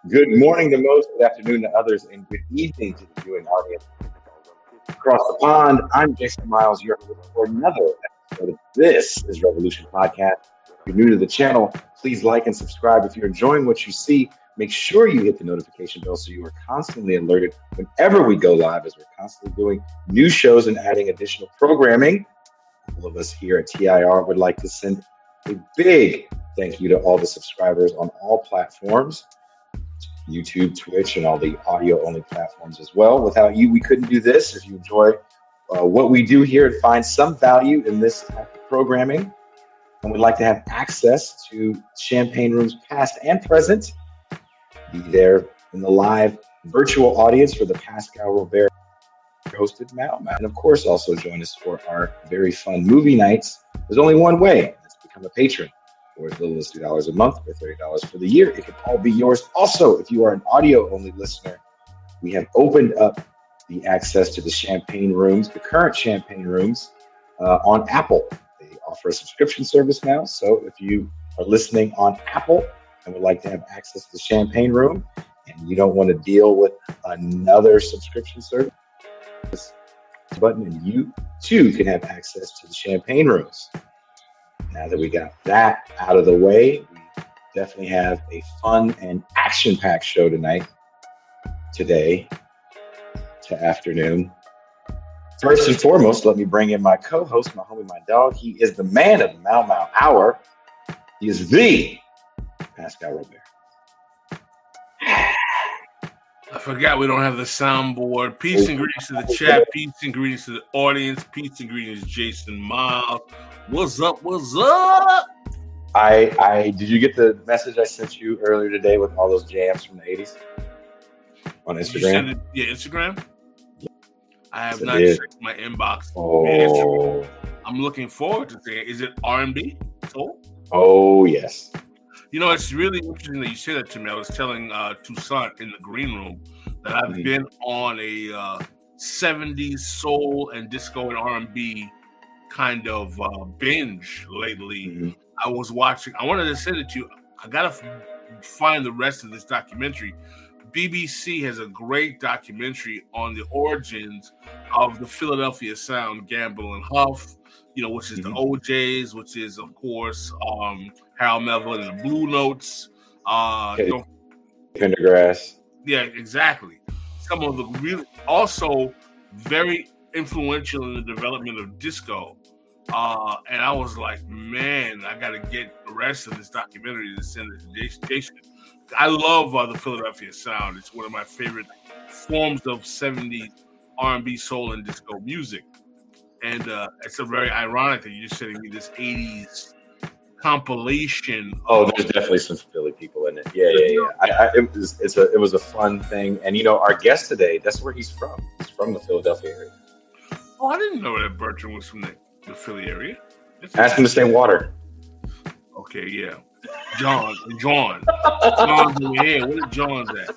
Good morning to most, good afternoon to others, and good evening to the viewing audience across the pond. I'm Jason Miles, your host for another episode of This is Revolution Podcast. If you're new to the channel, please like and subscribe. If you're enjoying what you see, make sure you hit the notification bell so you are constantly alerted whenever we go live, as we're constantly doing new shows and adding additional programming. All of us here at TIR would like to send a big thank you to all the subscribers on all platforms. YouTube, Twitch, and all the audio-only platforms as well. Without you, we couldn't do this. If you enjoy what we do here and find some value in this type of programming, and would like to have access to Champagne Rooms past and present, be there in the live virtual audience for the Pascal Robert hosted Mao. And of course, also join us for our very fun movie nights. There's only one way. That's become a patron. For as little as $2 a month or $30 for the year. It can all be yours. Also, if you are an audio-only listener, we have opened up the access to the Champagne Rooms, the current Champagne Rooms, on Apple. They offer a subscription service now. So if you are listening on Apple and would like to have access to the Champagne Room, and you don't want to deal with another subscription service, button, and you too can have access to the Champagne Rooms. Now that we got that out of the way, we definitely have a fun and action-packed show today to afternoon. First and foremost, let me bring in my co-host, my homie, my dog. He is the man of the Mau Mau Hour. He is the Pascal Robert. I forgot we don't have the soundboard. Peace and greetings to the chat. Peace and greetings to the audience. Peace and greetings, Jason Miles. What's up? What's up? I did you get the message I sent you earlier today with all those jams from the 80s on Instagram? Instagram? I have not checked my inbox. Oh. I'm looking forward to seeing it. Is it R&B? Oh, yes. You know, it's really interesting that you say that to me. I was telling Toussaint in the green room that I've been on a 70s soul and disco and R&B kind of binge lately. I was watching, I wanted to send it to you. I got to find the rest of this documentary. BBC has a great documentary on the origins of the Philadelphia Sound, Gamble and Huff, which is the OJs, which is, of course, Harold Melvin and the Blue Notes. Pendergrass. Yeah, exactly. Some of the really, also very influential in the development of disco. And I was like, man, I got to get the rest of this documentary to send it to Jason. I love the Philadelphia Sound. It's one of my favorite forms of 70s R&B, soul, and disco music. And it's a very ironic that you're sending me this 80s compilation. Oh, there's definitely some Philly people in it. Yeah. It was a fun thing. And, our guest today, that's where he's from. He's from the Philadelphia area. Oh, I didn't know that Bertrand was from the Philly area. Ask him to say water. Okay, yeah. John's over here. Where John's at?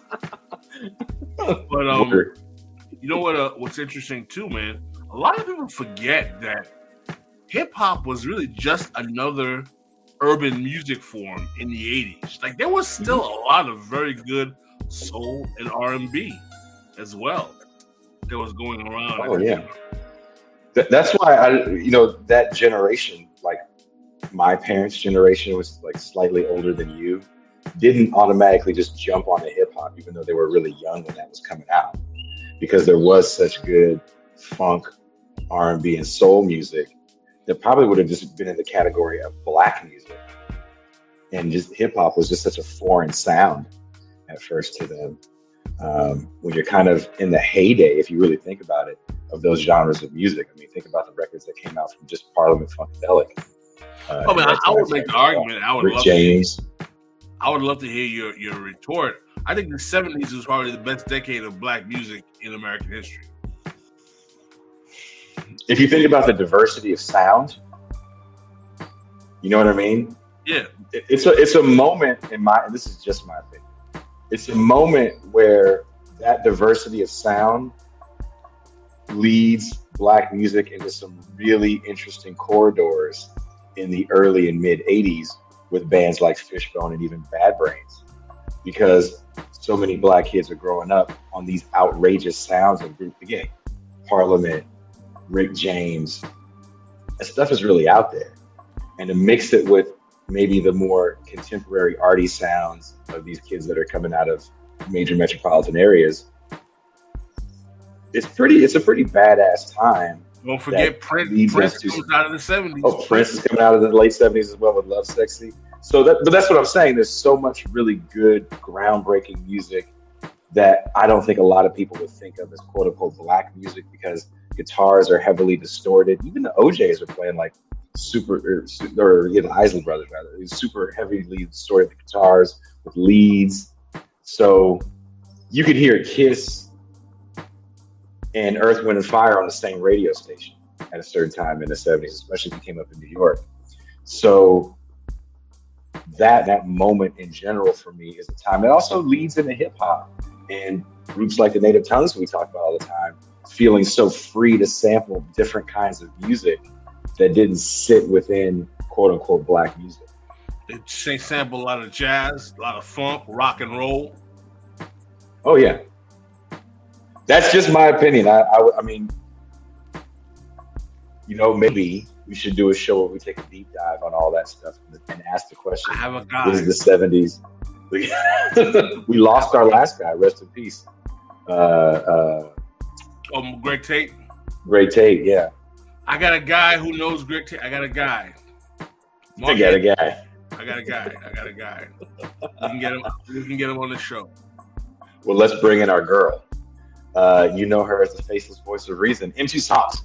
But you know what's interesting too, man? A lot of people forget that hip hop was really just another urban music form in the 80s. Like there was still a lot of very good soul and R&B as well that was going around. Oh yeah. That's why that generation, like my parents' generation was like slightly older than you, didn't automatically just jump onto hip hop, even though they were really young when that was coming out, because there was such good funk, R&B, and soul music that probably would have just been in the category of black music, and just hip hop was just such a foreign sound at first to them. When you're kind of in the heyday, if you really think about it, of those genres of music. I mean, think about the records that came out from just Parliament Funkadelic. I would make the argument. I would love to hear your retort. I think the 70s was probably the best decade of black music in American history. If you think about the diversity of sound, you know what I mean? Yeah. It's a moment and this is just my opinion. It's a moment where that diversity of sound leads black music into some really interesting corridors in the early and mid 80s with bands like Fishbone and even Bad Brains, because so many black kids are growing up on these outrageous sounds of group again, Parliament, Rick James. That stuff is really out there. And to mix it with maybe the more contemporary arty sounds of these kids that are coming out of major metropolitan areas, it's a pretty badass time. Don't forget Prince comes out of the 70s. Oh, Prince is coming out of the late 70s as well with Love Sexy. But that's what I'm saying. There's so much really good, groundbreaking music that I don't think a lot of people would think of as quote unquote black music, because guitars are heavily distorted. Even the OJs are playing like the Isley Brothers rather, super heavily distorted guitars with leads. So you could hear Kiss and Earth, Wind, and Fire on the same radio station at a certain time in the 70s, especially if you came up in New York. So that moment in general for me is a time that also leads into hip hop and groups like the Native Tongues we talk about all the time, feeling so free to sample different kinds of music that didn't sit within quote unquote black music. They sample a lot of jazz, a lot of funk, rock and roll. Oh yeah, that's just my opinion. I mean, maybe we should do a show where we take a deep dive on all that stuff and ask the question: I have a guy. This is the 70s. We lost our last guy. Rest in peace. Greg Tate. Greg Tate, yeah. I got a guy who knows Greg Tate. I got a guy. I got a guy. We can get him on the show. Well, let's bring in our girl. You know her as the faceless voice of reason. M2 Socks.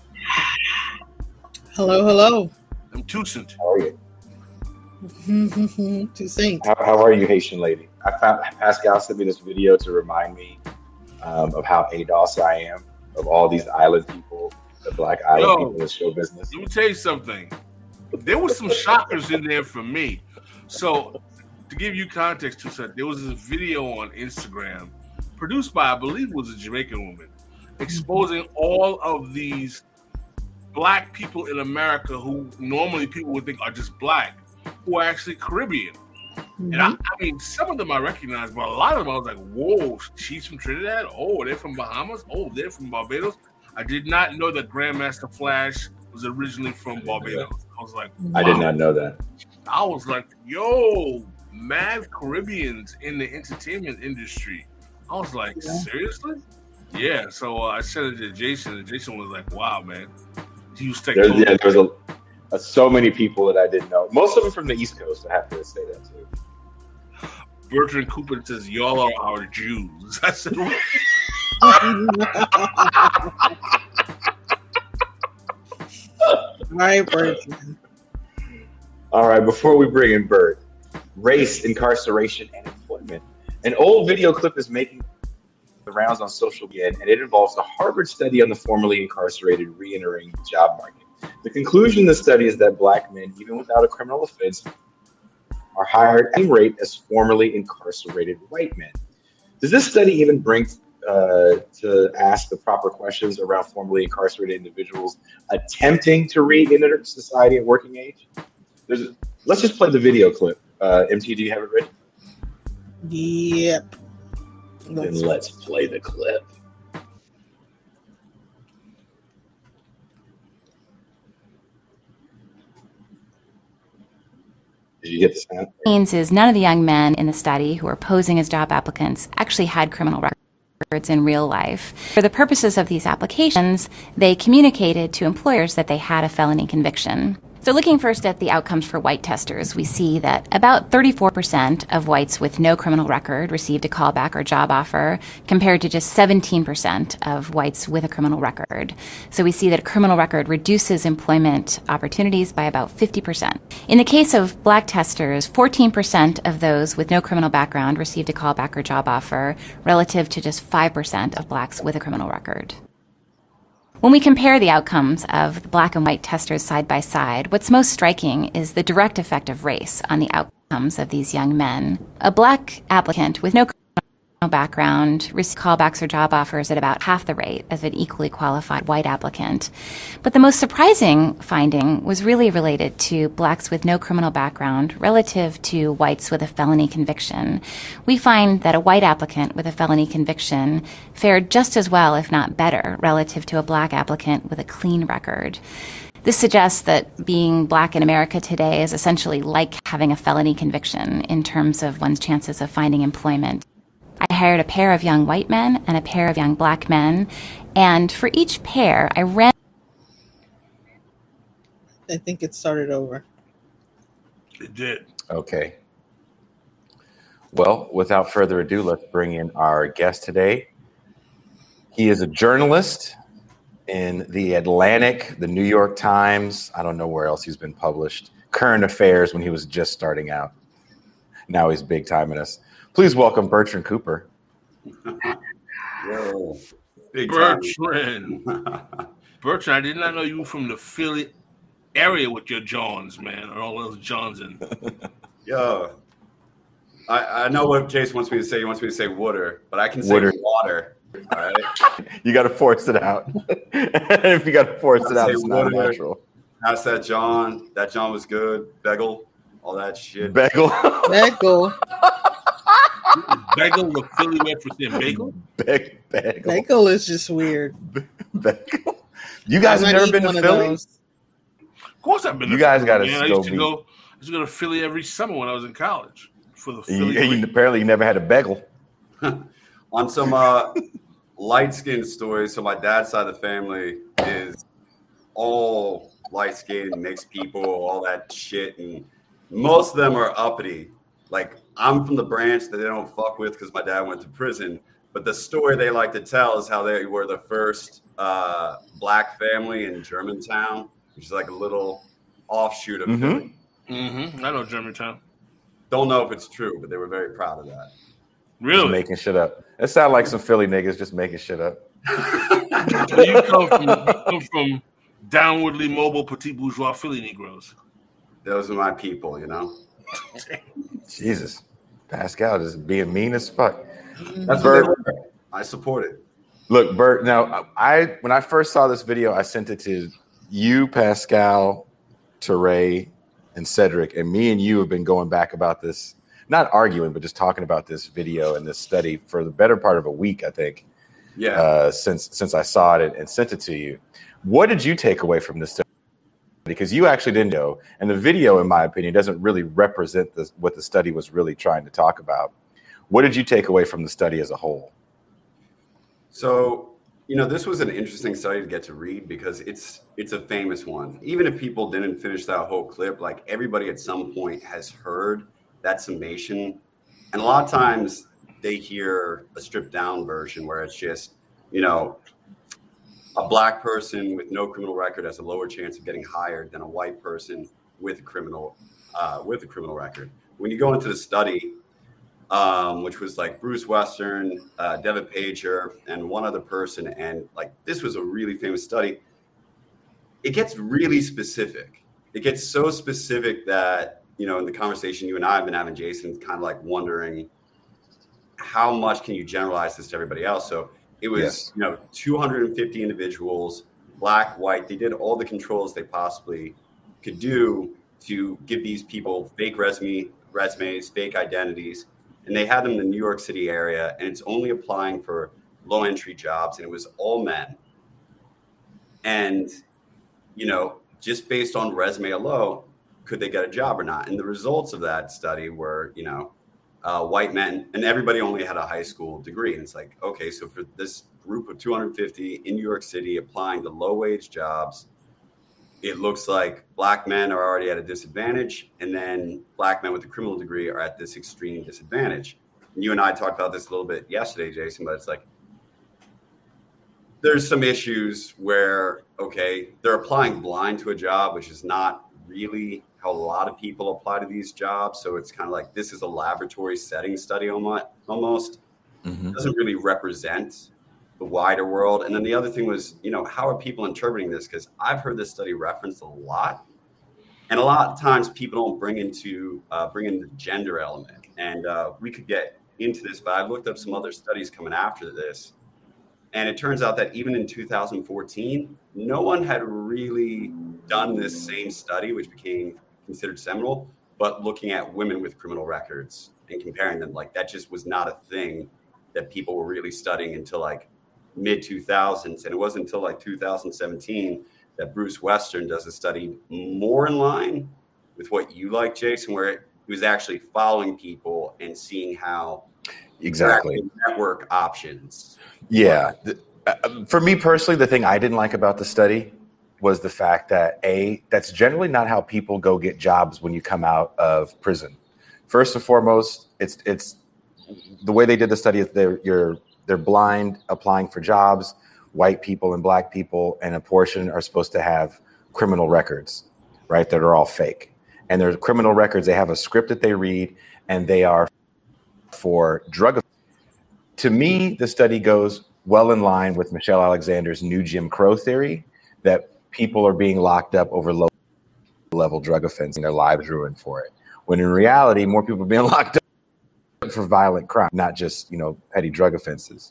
Hello. I'm Toussaint. How are you? Toussaint. How are you, Haitian lady? I found Pascal sent me this video to remind me of how ADOS I am, of all these island people, the black island people in show business. Let me tell you something. There were some shockers in there for me. So, to give you context, Toussaint, there was this video on Instagram produced by, I believe it was a Jamaican woman, exposing all of these black people in America who normally people would think are just black, who are actually Caribbean. Mm-hmm. And I mean, some of them I recognize, but a lot of them I was like, whoa, she's from Trinidad? Oh, they're from Bahamas? Oh, they're from Barbados? I did not know that Grandmaster Flash was originally from Barbados. I was like, wow. I did not know that. I was like, yo, mad Caribbeans in the entertainment industry. I was like, seriously? Yeah, so I sent it to Jason, and Jason was like, wow, man. There was so many people that I didn't know. Most of them from the East Coast, I have to say that too. Bertrand Cooper says, y'all are our Jews. I said, what? All right, Bertrand. All right, before we bring in Bert, race, incarceration, and employment. An old video clip is making the rounds on social media, and it involves a Harvard study on the formerly incarcerated re-entering the job market. The conclusion of the study is that black men, even without a criminal offense, are hired at the same rate as formerly incarcerated white men. Does this study even bring to ask the proper questions around formerly incarcerated individuals attempting to re-enter society at working age? Let's just play the video clip. MT, do you have it ready? Yep. Then let's play the clip. Did you get the sound? What it means is none of the young men in the study who are posing as job applicants actually had criminal records in real life. For the purposes of these applications, they communicated to employers that they had a felony conviction. So looking first at the outcomes for white testers, we see that about 34% of whites with no criminal record received a callback or job offer, compared to just 17% of whites with a criminal record. So we see that a criminal record reduces employment opportunities by about 50%. In the case of black testers, 14% of those with no criminal background received a callback or job offer, relative to just 5% of blacks with a criminal record. When we compare the outcomes of the black and white testers side by side, what's most striking is the direct effect of race on the outcomes of these young men. A black applicant with no criminal background receive callbacks or job offers at about half the rate of an equally qualified white applicant. But the most surprising finding was really related to blacks with no criminal background relative to whites with a felony conviction. We find that a white applicant with a felony conviction fared just as well, if not better, relative to a black applicant with a clean record. This suggests that being black in America today is essentially like having a felony conviction in terms of one's chances of finding employment. I hired a pair of young white men and a pair of young black men, and for each pair, I ran... I think it started over. It did. Okay. Well, without further ado, let's bring in our guest today. He is a journalist in The Atlantic, the New York Times. I don't know where else he's been published. Current Affairs when he was just starting out. Now he's big time in us. Please welcome Bertrand Cooper. Yo, big Bertrand. Bertrand, I did not know you were from the Philly area with your Johns, man, or all those Johns in. Yo, I know what Jason wants me to say. He wants me to say water, but I can say water. All right. You got to force it out. If you got to force it out, it's not natural. How's that John? That John was good. Bagel, all that shit. Bagel. Bagel. Bagel, the Philly word for saying bagel? Bagel. Bagel is just weird. Bagel. You guys have never been to Philly? Of course I've been. You guys got to I used to go to Philly every summer when I was in college for the Philly. Apparently, you never had a bagel. On some light-skinned stories, so my dad's side of the family is all light-skinned, mixed people, all that shit, and most of them are uppity. Like, I'm from the branch that they don't fuck with because my dad went to prison. But the story they like to tell is how they were the first black family in Germantown, which is like a little offshoot of Philly. Mm-hmm. I know Germantown. Don't know if it's true, but they were very proud of that. Really? Just making shit up. It sounds like some Philly niggas just making shit up. You come from downwardly mobile, petite bourgeois Philly Negroes. Those are my people, you know? Jesus. Pascal is being mean as fuck. That's Bert. I support it. Look, Bert, now, when I first saw this video, I sent it to you, Pascal, Teray, and Cedric, and me and you have been going back about this, not arguing, but just talking about this video and this study for the better part of a week, I think. Yeah. Since I saw it and sent it to you. What did you take away from this study? Because you actually didn't know, and the video, in my opinion, doesn't really represent what the study was really trying to talk about. What did you take away from the study as a whole? So, this was an interesting study to get to read because it's a famous one. Even if people didn't finish that whole clip, like everybody at some point has heard that summation. And a lot of times they hear a stripped down version where it's just, a black person with no criminal record has a lower chance of getting hired than a white person with a criminal record. When you go into the study, which was like Bruce Western, Devin Pager, and one other person, and like this was a really famous study, it gets really specific. It gets so specific that, in the conversation you and I have been having, Jason, kind of like wondering how much can you generalize this to everybody else? So it was, 250 individuals, black, white. They did all the controls they possibly could do to give these people fake resumes, fake identities. And they had them in the New York City area, and it's only applying for low entry jobs. And it was all men. And, just based on resume alone, could they get a job or not? And the results of that study were, white men, and everybody only had a high school degree. And it's like, okay, so for this group of 250 in New York City applying to low wage jobs, it looks like black men are already at a disadvantage, and then black men with a criminal degree are at this extreme disadvantage. And you and I talked about this a little bit yesterday, Jason, but it's like there's some issues where, okay, they're applying blind to a job, which is not really how a lot of people apply to these jobs. So it's kind of like this is a laboratory setting study almost. Mm-hmm. It doesn't really represent the wider world. And then the other thing was, how are people interpreting this? Because I've heard this study referenced a lot. And a lot of times people don't bring in the gender element. And we could get into this, but I've looked up some other studies coming after this. And it turns out that even in 2014, no one had really done this same study, which became considered seminal, but looking at women with criminal records and comparing them. Like, that just was not a thing that people were really studying until like mid 2000s. And it wasn't until like 2017 that Bruce Western does a study more in line with what you like, Jason, where he was actually following people and seeing how exactly network options. Yeah. For me personally, the thing I didn't like about the study was the fact that that's generally not how people go get jobs when you come out of prison. First and foremost, it's the way they did the study is they're blind applying for jobs. White people and black people and a portion are supposed to have criminal records, right? That are all fake. And their criminal records, they have a script that they read, and they are for drug. To me, the study goes well in line with Michelle Alexander's new Jim Crow theory that people are being locked up over low-level drug offense and their lives ruined for it. When in reality, more people are being locked up for violent crime, not just, petty drug offenses.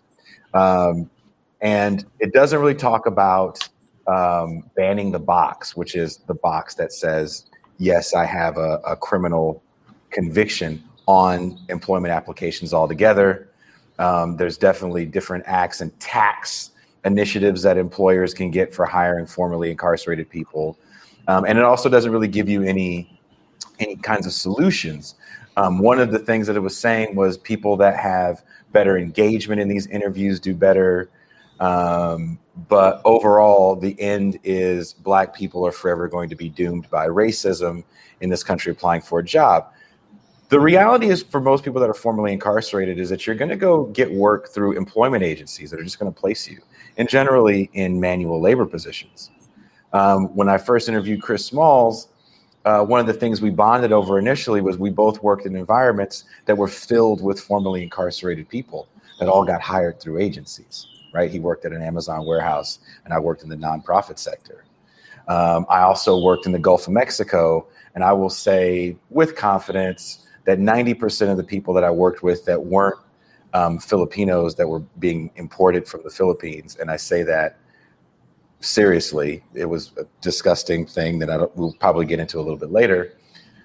And it doesn't really talk about banning the box, which is the box that says, yes, I have a criminal conviction on employment applications altogether. There's definitely different acts and tax initiatives that employers can get for hiring formerly incarcerated people. And it also doesn't really give you any kinds of solutions. One of the things that it was saying was people that have better engagement in these interviews do better. But overall, the end is black people are forever going to be doomed by racism in this country applying for a job. The reality is, for most people that are formerly incarcerated, is that you're going to go get work through employment agencies that are just going to place you, and generally in manual labor positions. When I first interviewed Chris Smalls, one of the things we bonded over initially was we both worked in environments that were filled with formerly incarcerated people that all got hired through agencies, right? He worked at an Amazon warehouse, and I worked in the nonprofit sector. I also worked in the Gulf of Mexico, and I will say with confidence that 90% of the people that I worked with that weren't Filipinos that were being imported from the Philippines, and I say that seriously, it was a disgusting thing that we'll probably get into a little bit later,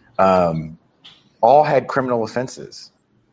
all had criminal offenses.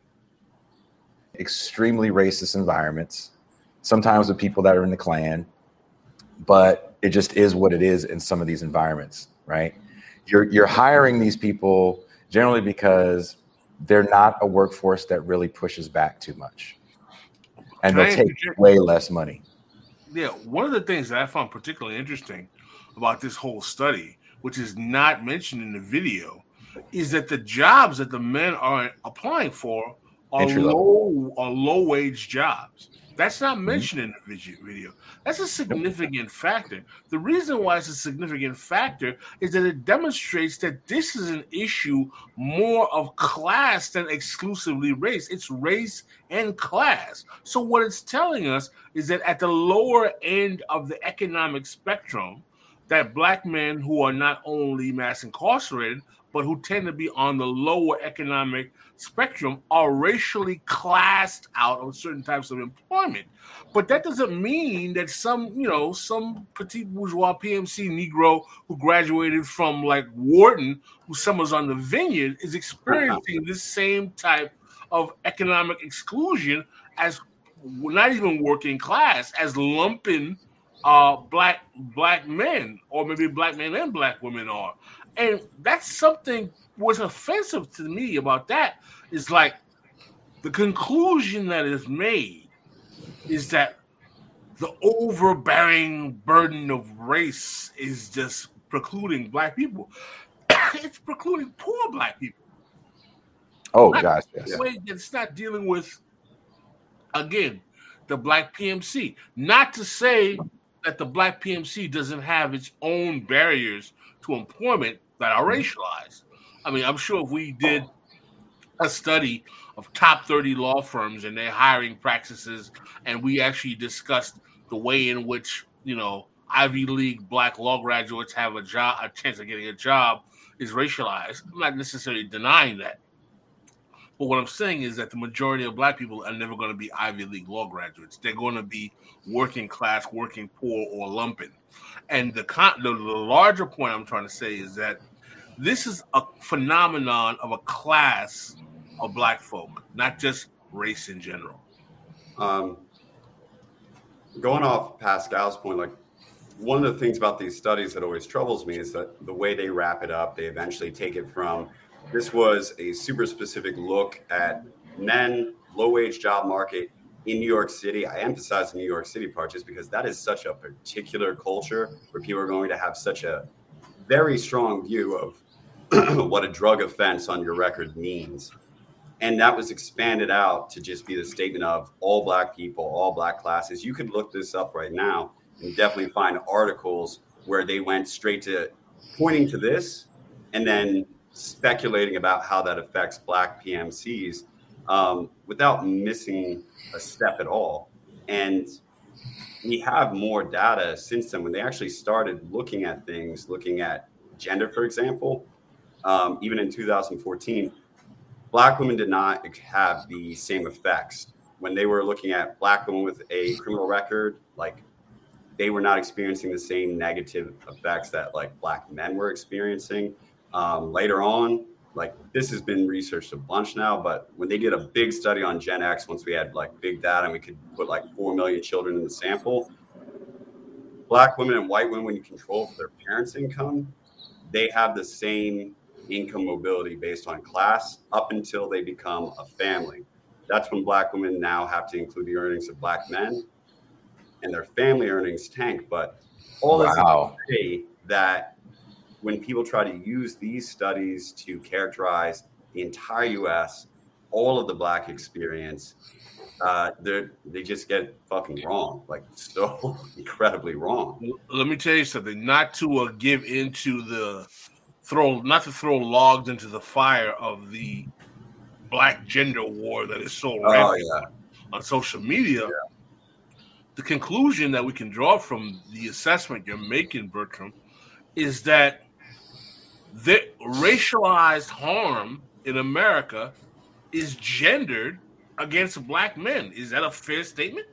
Extremely racist environments, sometimes with people that are in the Klan, but it just is what it is in some of these environments, right? You're hiring these people generally because they're not a workforce that really pushes back too much. And they'll take way less money. Yeah, one of the things that I found particularly interesting about this whole study, which is not mentioned in the video, is that the jobs that the men are applying for are low-wage jobs. That's not mentioned in the video. That's a significant factor. The reason why it's a significant factor is that it demonstrates that this is an issue more of class than exclusively race. It's race and class. So what it's telling us is that at the lower end of the economic spectrum, that black men who are not only mass incarcerated, but who tend to be on the lower economic spectrum are racially classed out of certain types of employment. But that doesn't mean that some petite bourgeois PMC Negro who graduated from like Wharton, who summers on the vineyard, is experiencing this same type of economic exclusion as not even working class, as lumping black men, or maybe black men and black women are. And that's something what's offensive to me about that is like the conclusion that is made is that the overbearing burden of race is just precluding black people. It's precluding poor black people. Oh, gosh, yes. It's not dealing with, again, the black PMC. Not to say that the black PMC doesn't have its own barriers to employment that are racialized. I mean, I'm sure if we did a study of top 30 law firms and their hiring practices, and we actually discussed the way in which, Ivy League black law graduates have a chance of getting a job is racialized. I'm not necessarily denying that. But what I'm saying is that the majority of black people are never going to be Ivy League law graduates. They're going to be working class, working poor, or lumpen. And the larger point I'm trying to say is that this is a phenomenon of a class of black folk, not just race in general. Going off Pascal's point, like one of the things about these studies that always troubles me is that the way they wrap it up, they eventually take it from this was a super specific look at men, low-wage job market in New York City. I emphasize the New York City part just because that is such a particular culture where people are going to have such a very strong view of what a drug offense on your record means. And that was expanded out to just be the statement of all black people, all black classes. You could look this up right now and definitely find articles where they went straight to pointing to this and then speculating about how that affects black PMCs without missing a step at all. And we have more data since then when they actually started looking at things, looking at gender, for example. Even in 2014, black women did not have the same effects. When they were looking at black women with a criminal record, like they were not experiencing the same negative effects that like black men were experiencing. Later on, like this has been researched a bunch now, but when they did a big study on Gen X, once we had like big data and we could put like 4 million children in the sample, black women and white women, when you control for their parents' income, they have the same income mobility based on class up until they become a family. That's when black women now have to include the earnings of black men and their family earnings tank. But all this is to say that when people try to use these studies to characterize the entire U.S., all of the black experience, they just get fucking wrong, like so incredibly wrong. Let me tell you something, not to give into the not to throw logs into the fire of the black gender war that is so rampant on social media. Yeah. The conclusion that we can draw from the assessment you're making, Bertram, is that the racialized harm in America is gendered against black men. Is that a fair statement?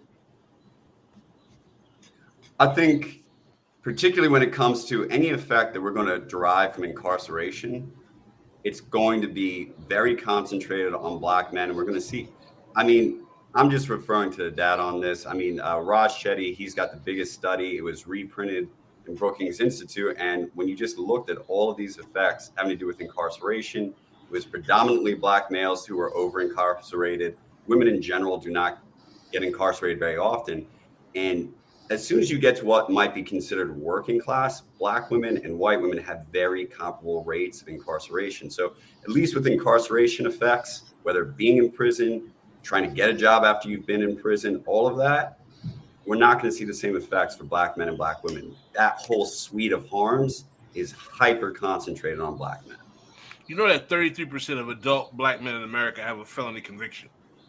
I think particularly when it comes to any effect that we're going to derive from incarceration, it's going to be very concentrated on black men. And we're going to see, I mean, I'm just referring to the data on this. I mean, Raj Chetty, he's got the biggest study. It was reprinted in Brookings Institute. And when you just looked at all of these effects having to do with incarceration, it was predominantly black males who were over incarcerated. Women in general do not get incarcerated very often. And as soon as you get to what might be considered working class, black women and white women have very comparable rates of incarceration. So at least with incarceration effects, whether being in prison, trying to get a job after you've been in prison, all of that, we're not going to see the same effects for black men and black women. That whole suite of harms is hyper concentrated on black men. You know that 33% of adult black men in America have a felony conviction.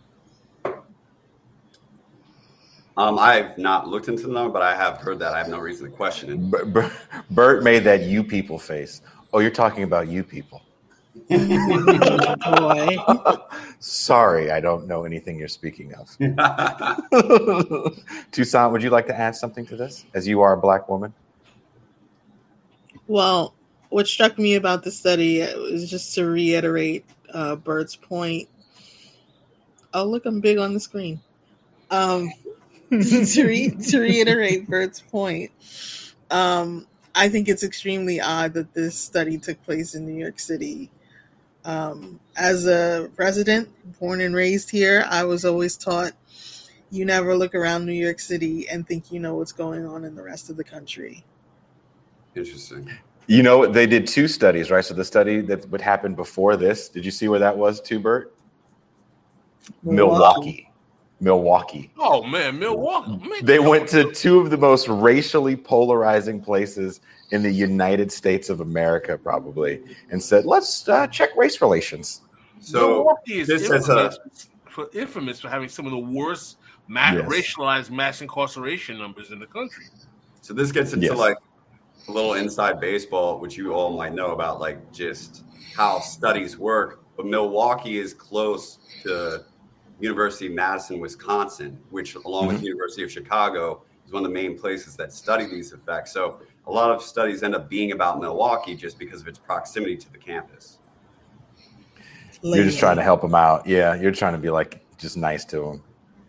I've not looked into them, but I have heard that. I have no reason to question it. Bert made that you people face. Oh, you're talking about you people. Boy. Sorry, I don't know anything you're speaking of. Toussaint, would you like to add something to this, as you are a black woman? Well, what struck me about the study was just to reiterate Bert's point. Oh, look, I'm big on the screen. To reiterate Bert's point, I think it's extremely odd that this study took place in New York City. As a resident, born and raised here, I was always taught you never look around New York City and think you know what's going on in the rest of the country. Interesting. You know, they did 2 studies, right? So the study that would happen before this, did you see where that was too, Bert? Milwaukee. Oh, man, Milwaukee. They went to 2 of the most racially polarizing places in the United States of America, probably, and said, let's check race relations. So Milwaukee is infamous for having some of the worst racialized mass incarceration numbers in the country. So this gets into like a little inside baseball, which you all might know about, like just how studies work. but Milwaukee is close to University of Madison, Wisconsin, which along with the University of Chicago is one of the main places that study these effects. So a lot of studies end up being about Milwaukee just because of its proximity to the campus. You're just trying to help them out. Yeah, you're trying to be like just nice to them.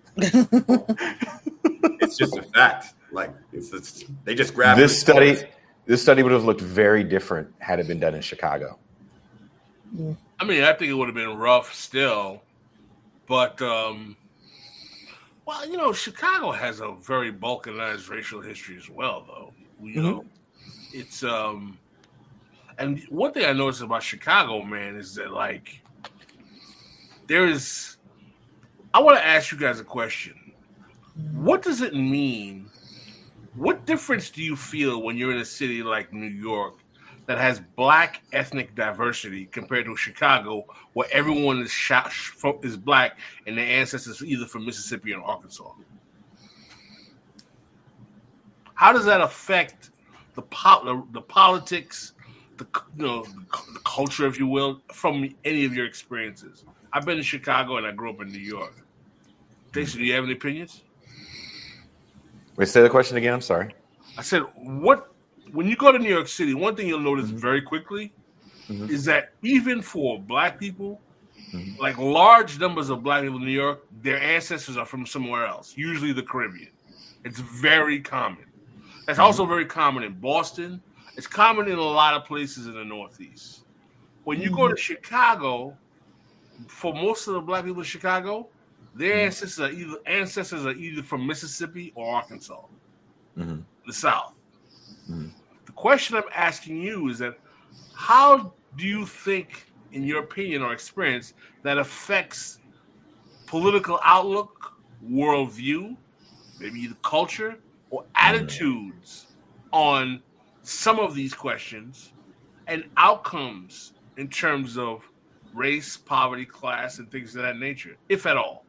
It's just a fact. Like they just grab this study. This study would have looked very different had it been done in Chicago. I mean, I think it would have been rough still, but well, you know, Chicago has a very balkanized racial history as well, though. You know, it's and one thing I noticed about Chicago, man, is that like I want to ask you guys a question. What does it mean? What difference do you feel when you're in a city like New York that has black ethnic diversity compared to Chicago, where everyone is black and their ancestors are either from Mississippi or Arkansas? How does that affect the politics, the culture, if you will, from any of your experiences? I've been to Chicago and I grew up in New York. Jason, do you have any opinions? Wait, say the question again. I'm sorry. I said, when you go to New York City, one thing you'll notice very quickly is that even for black people, like large numbers of black people in New York, their ancestors are from somewhere else, usually the Caribbean. It's very common. That's also very common in Boston. It's common in a lot of places in the Northeast. When you go to Chicago, for most of the black people in Chicago, their ancestors are either from Mississippi or Arkansas, the South. The question I'm asking you is that how do you think, in your opinion or experience, that affects political outlook, worldview, maybe the culture, or attitudes on some of these questions and outcomes in terms of race, poverty, class, and things of that nature, if at all?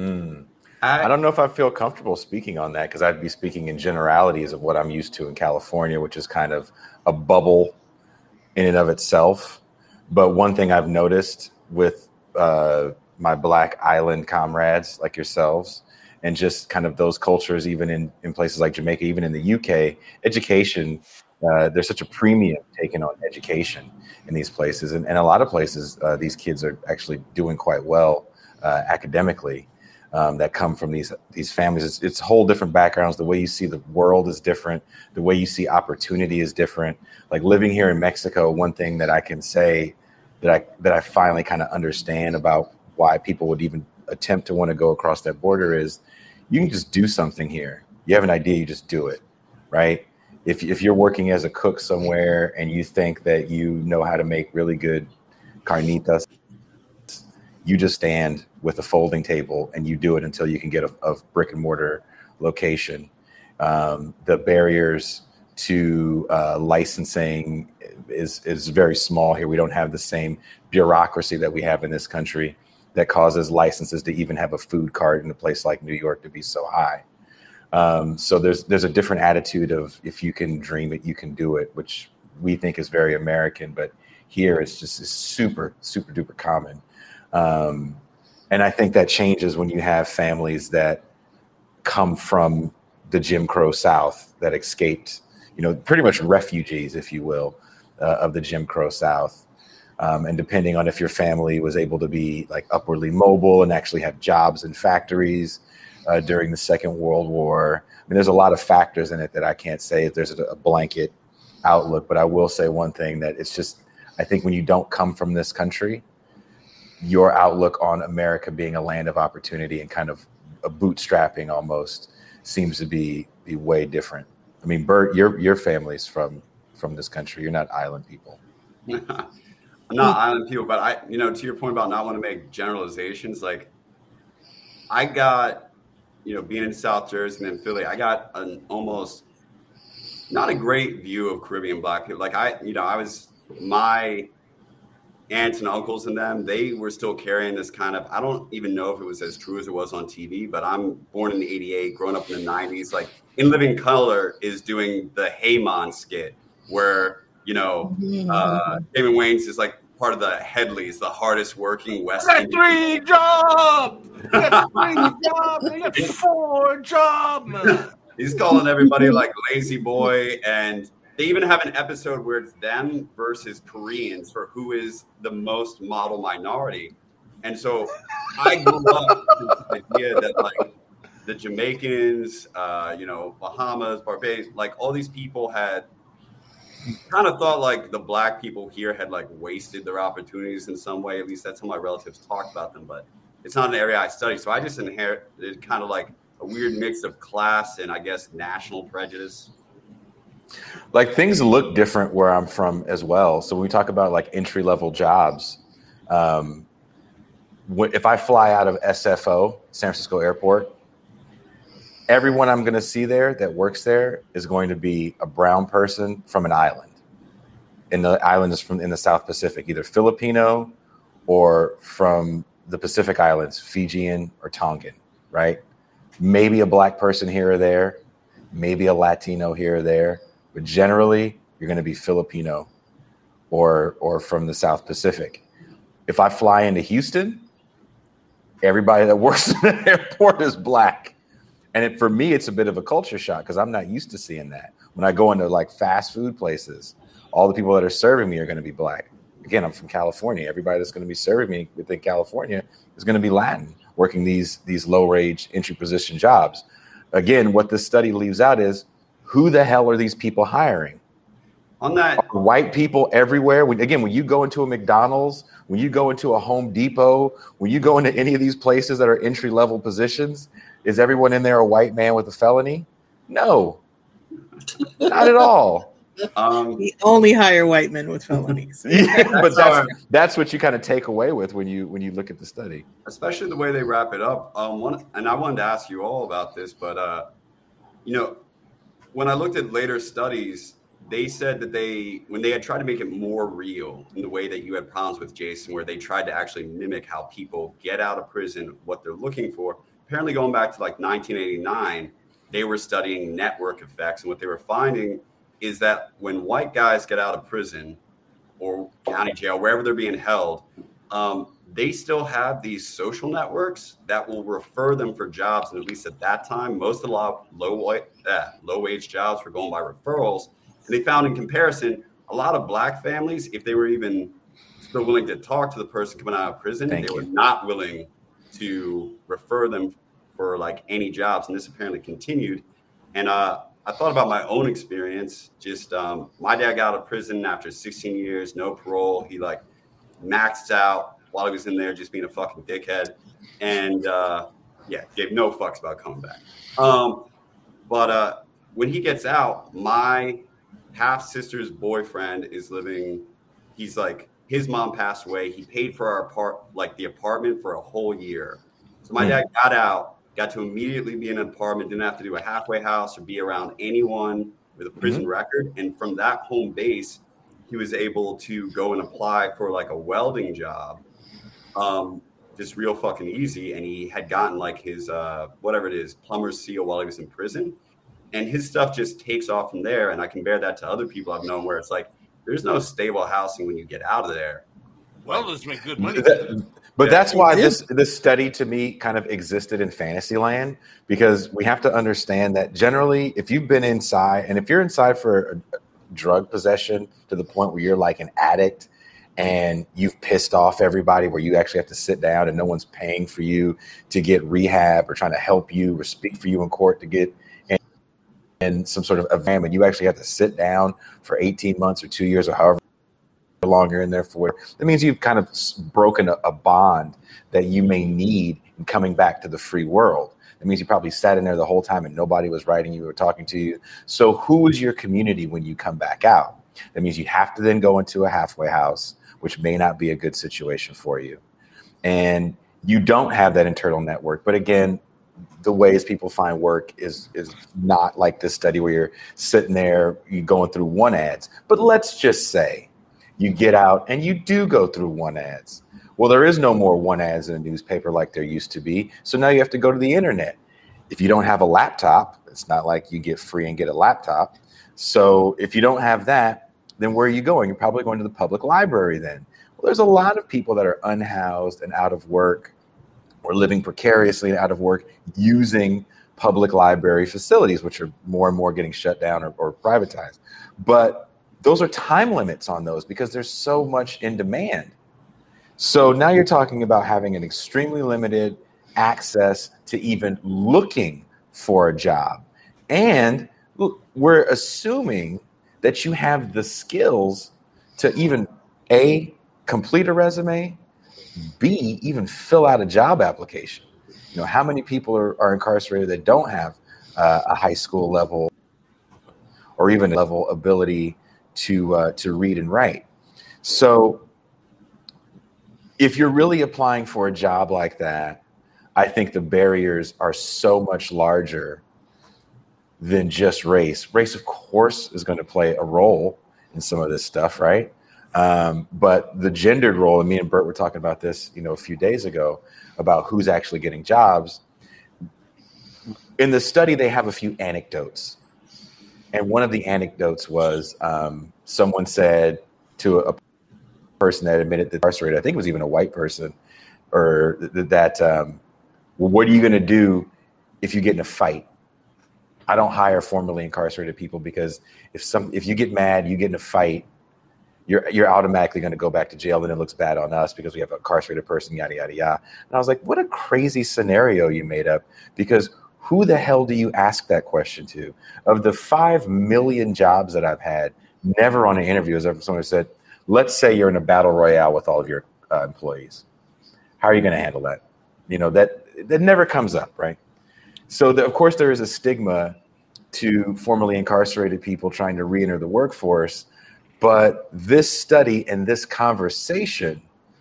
I don't know if I feel comfortable speaking on that because I'd be speaking in generalities of what I'm used to in California, which is kind of a bubble in and of itself. But one thing I've noticed with my Black Island comrades like yourselves and just kind of those cultures, even in places like Jamaica, even in the UK, education, there's such a premium taken on education in these places. And a lot of places, these kids are actually doing quite well academically. That come from these families. It's whole different backgrounds. The way you see the world is different. The way you see opportunity is different. Like living here in Mexico, one thing that I can say that I finally kind of understand about why people would even attempt to want to go across that border is you can just do something here. You have an idea, you just do it, right? If you're working as a cook somewhere and you think that you know how to make really good carnitas, you just stand with a folding table and you do it until you can get a brick and mortar location. The barriers to licensing is very small here. We don't have the same bureaucracy that we have in this country that causes licenses to even have a food cart in a place like New York to be so high. So there's a different attitude of if you can dream it, you can do it, which we think is very American, but here it's super, super duper common. And I think that changes when you have families that come from the Jim Crow South that escaped, pretty much refugees, if you will, of the Jim Crow South. And depending on if your family was able to be like upwardly mobile and actually have jobs in factories during the Second World War. I mean, there's a lot of factors in it that I can't say if there's a blanket outlook, but I will say one thing that it's just, I think when you don't come from this country, your outlook on America being a land of opportunity and kind of a bootstrapping almost seems to be way different. I mean, Bert, your family's from this country. You're not island people. I'm not island people, but to your point about not want to make generalizations, like I got, being in South Jersey and then Philly, I got an almost not a great view of Caribbean Black people. Like my aunts and uncles and them, they were still carrying this kind of, I don't even know if it was as true as it was on TV, but I'm born in 88, growing up in the 90s. Like In Living Color is doing the Hey Mon skit where, Damon Wayans is like part of the Headleys, the hardest working West got Indian. 3 jobs. You got 3 jobs. You got 4 jobs, man. He's calling everybody like lazy boy, and they even have an episode where it's them versus Koreans for who is the most model minority. And so I grew up with this idea that like the Jamaicans, Bahamas, Barbados, like all these people had kind of thought like the black people here had like wasted their opportunities in some way. At least that's how my relatives talked about them, but it's not an area I study. So I just inherited kind of like a weird mix of class and I guess national prejudice. Like things look different where I'm from as well. So when we talk about like entry-level jobs, if I fly out of SFO, San Francisco Airport, everyone I'm going to see there that works there is going to be a brown person from an island. And the island is in the South Pacific, either Filipino or from the Pacific Islands, Fijian or Tongan, right? Maybe a black person here or there, maybe a Latino here or there, but generally you're going to be Filipino or from the South Pacific. If I fly into Houston, everybody that works in the airport is black. And for me, it's a bit of a culture shock because I'm not used to seeing that. When I go into like fast food places, all the people that are serving me are going to be black. Again, I'm from California. Everybody that's going to be serving me within California is going to be Latin, working these low-wage entry position jobs. Again, what this study leaves out is who the hell are these people hiring? On that, are white people everywhere. When you go into a McDonald's, when you go into a Home Depot, when you go into any of these places that are entry-level positions, is everyone in there a white man with a felony? No, not at all. We only hire white men with felonies. Yeah, but that's what you kind of take away with when you look at the study, especially the way they wrap it up. And I wanted to ask you all about this, but when I looked at later studies, they said that when they had tried to make it more real in the way that you had problems with Jason, where they tried to actually mimic how people get out of prison, what they're looking for. Apparently going back to like 1989, they were studying network effects. And what they were finding is that when white guys get out of prison or county jail, wherever they're being held, they still have these social networks that will refer them for jobs. And at least at that time, most of the low-wage jobs were going by referrals. And they found in comparison, a lot of black families, if they were even still willing to talk to the person coming out of prison, they were not willing to refer them for like any jobs. And this apparently continued. And I thought about my own experience. Just my dad got out of prison after 16 years, no parole. He like maxed out while he was in there, just being a fucking dickhead. And gave no fucks about coming back. But when he gets out, my half sister's boyfriend is living. He's like, his mom passed away. He paid for the apartment for a whole year. So my dad got out, got to immediately be in an apartment, didn't have to do a halfway house or be around anyone with a prison record. And from that home base, he was able to go and apply for like a welding job, just real fucking easy. And he had gotten like his, whatever it is, plumber's seal while he was in prison. And his stuff just takes off from there. And I can bear that to other people I've known where it's like, there's no stable housing when you get out of there. Welders make good money. But that's why this study to me kind of existed in fantasy land, because we have to understand that generally if you've been inside and if you're inside for a drug possession to the point where you're like an addict and you've pissed off everybody where you actually have to sit down and no one's paying for you to get rehab or trying to help you or speak for you in court to get in some sort of event, and you actually have to sit down for 18 months or 2 years or however long you're in there for, that means you've kind of broken a bond that you may need in coming back to the free world. That means you probably sat in there the whole time and nobody was writing you or talking to you. So who is your community when you come back out? That means you have to then go into a halfway house, which may not be a good situation for you. And you don't have that internal network. But again, the ways people find work is not like this study where you're sitting there, you're going through one ads. But let's just say you get out and you do go through one ads. Well, there is no more one ads in a newspaper like there used to be. So now you have to go to the internet. If you don't have a laptop, it's not like you get free and get a laptop. So if you don't have that, then where are you going? You're probably going to the public library then. Well, there's a lot of people that are unhoused and out of work or living precariously and out of work using public library facilities, which are more and more getting shut down or privatized. But those are time limits on those because there's so much in demand. So now you're talking about having an extremely limited access to even looking for a job. And look, we're assuming that you have the skills to even A, complete a resume, B, even fill out a job application. You know, how many people are incarcerated that don't have a high school level or even a level ability to read and write? So if you're really applying for a job like that, I think the barriers are so much larger than just race. Race, of course, is going to play a role in some of this stuff, right? But the gendered role, and me and Bert were talking about this, a few days ago, about who's actually getting jobs. In the study, they have a few anecdotes. And one of the anecdotes was someone said to a person that admitted that incarcerated, I think it was even a white person, or that, well, what are you going to do if you get in a fight? I don't hire formerly incarcerated people because if you get mad, you get in a fight, you're automatically going to go back to jail, and it looks bad on us because we have an incarcerated person, yada, yada, yada. And I was like, what a crazy scenario you made up, because who the hell do you ask that question to? Of the 5 million jobs that I've had, never on an interview has ever someone said, let's say you're in a battle royale with all of your employees. How are you going to handle that? That never comes up, right? So, of course, there is a stigma to formerly incarcerated people trying to re-enter the workforce. But this study and this conversation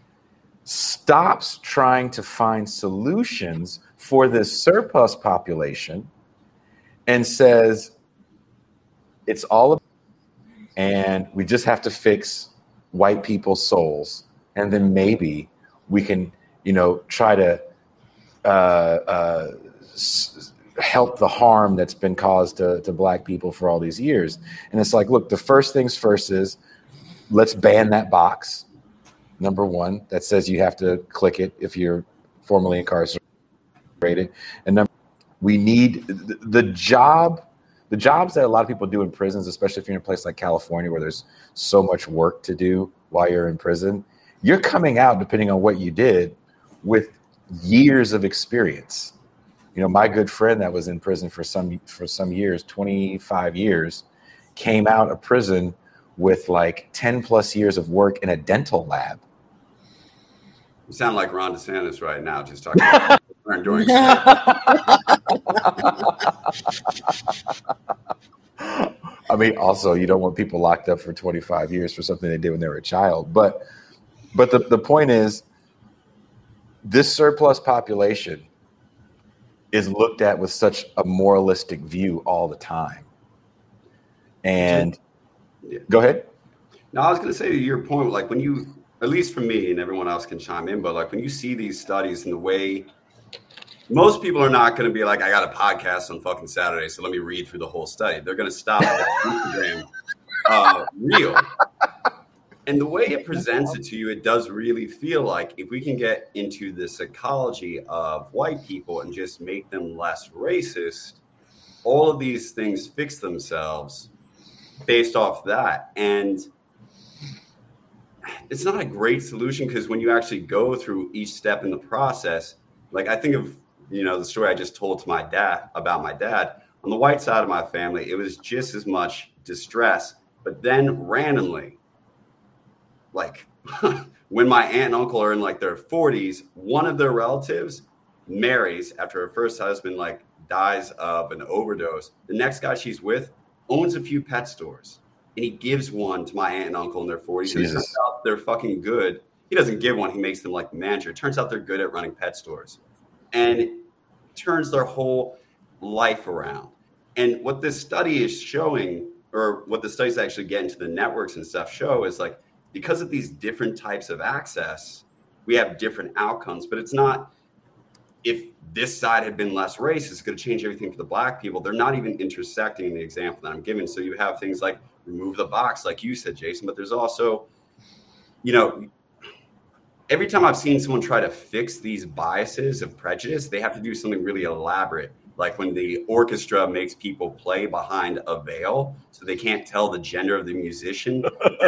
stops trying to find solutions for this surplus population and says it's all about, and we just have to fix white people's souls. And then maybe we can, try to help the harm that's been caused to Black people for all these years. And it's like, look, the first things first is let's ban that box, number one, that says you have to click it if you're formerly incarcerated. And we need the jobs that a lot of people do in prisons, especially if you're in a place like California where there's so much work to do while you're in prison. You're coming out, depending on what you did, with years of experience. My good friend that was in prison for some years, 25 years, came out of prison with like 10 plus years of work in a dental lab. You sound like Ron DeSantis right now, just talking about enduring. I mean, also, you don't want people locked up for 25 years for something they did when they were a child. But the point is, this surplus population is looked at with such a moralistic view all the time. And go ahead. No, I was going to say to your point, like when you, at least for me, and everyone else can chime in, but like when you see these studies and the way most people are not going to be like, I got a podcast on fucking Saturday, so let me read through the whole study. They're going to stop at Instagram reel. And the way it presents it to you, it does really feel like if we can get into the psychology of white people and just make them less racist, all of these things fix themselves based off that. And it's not a great solution because when you actually go through each step in the process, like I think of, the story I just told to my dad about my dad. On the white side of my family, it was just as much distress, but then randomly, like when my aunt and uncle are in like their 40s, one of their relatives marries after her first husband like dies of an overdose. The next guy she's with owns a few pet stores, and he gives one to my aunt and uncle in their 40s. It turns out they're fucking good. He doesn't give one. He makes them like the manager. It turns out they're good at running pet stores, and it turns their whole life around. And what this study is showing, or what the studies actually get into the networks and stuff show, is like, because of these different types of access, we have different outcomes. But it's not, if this side had been less racist, it's going to change everything for the Black people. They're not even intersecting in the example that I'm giving. So you have things like remove the box, like you said, Jason. But there's also, every time I've seen someone try to fix these biases of prejudice, they have to do something really elaborate. Like when the orchestra makes people play behind a veil so they can't tell the gender of the musician.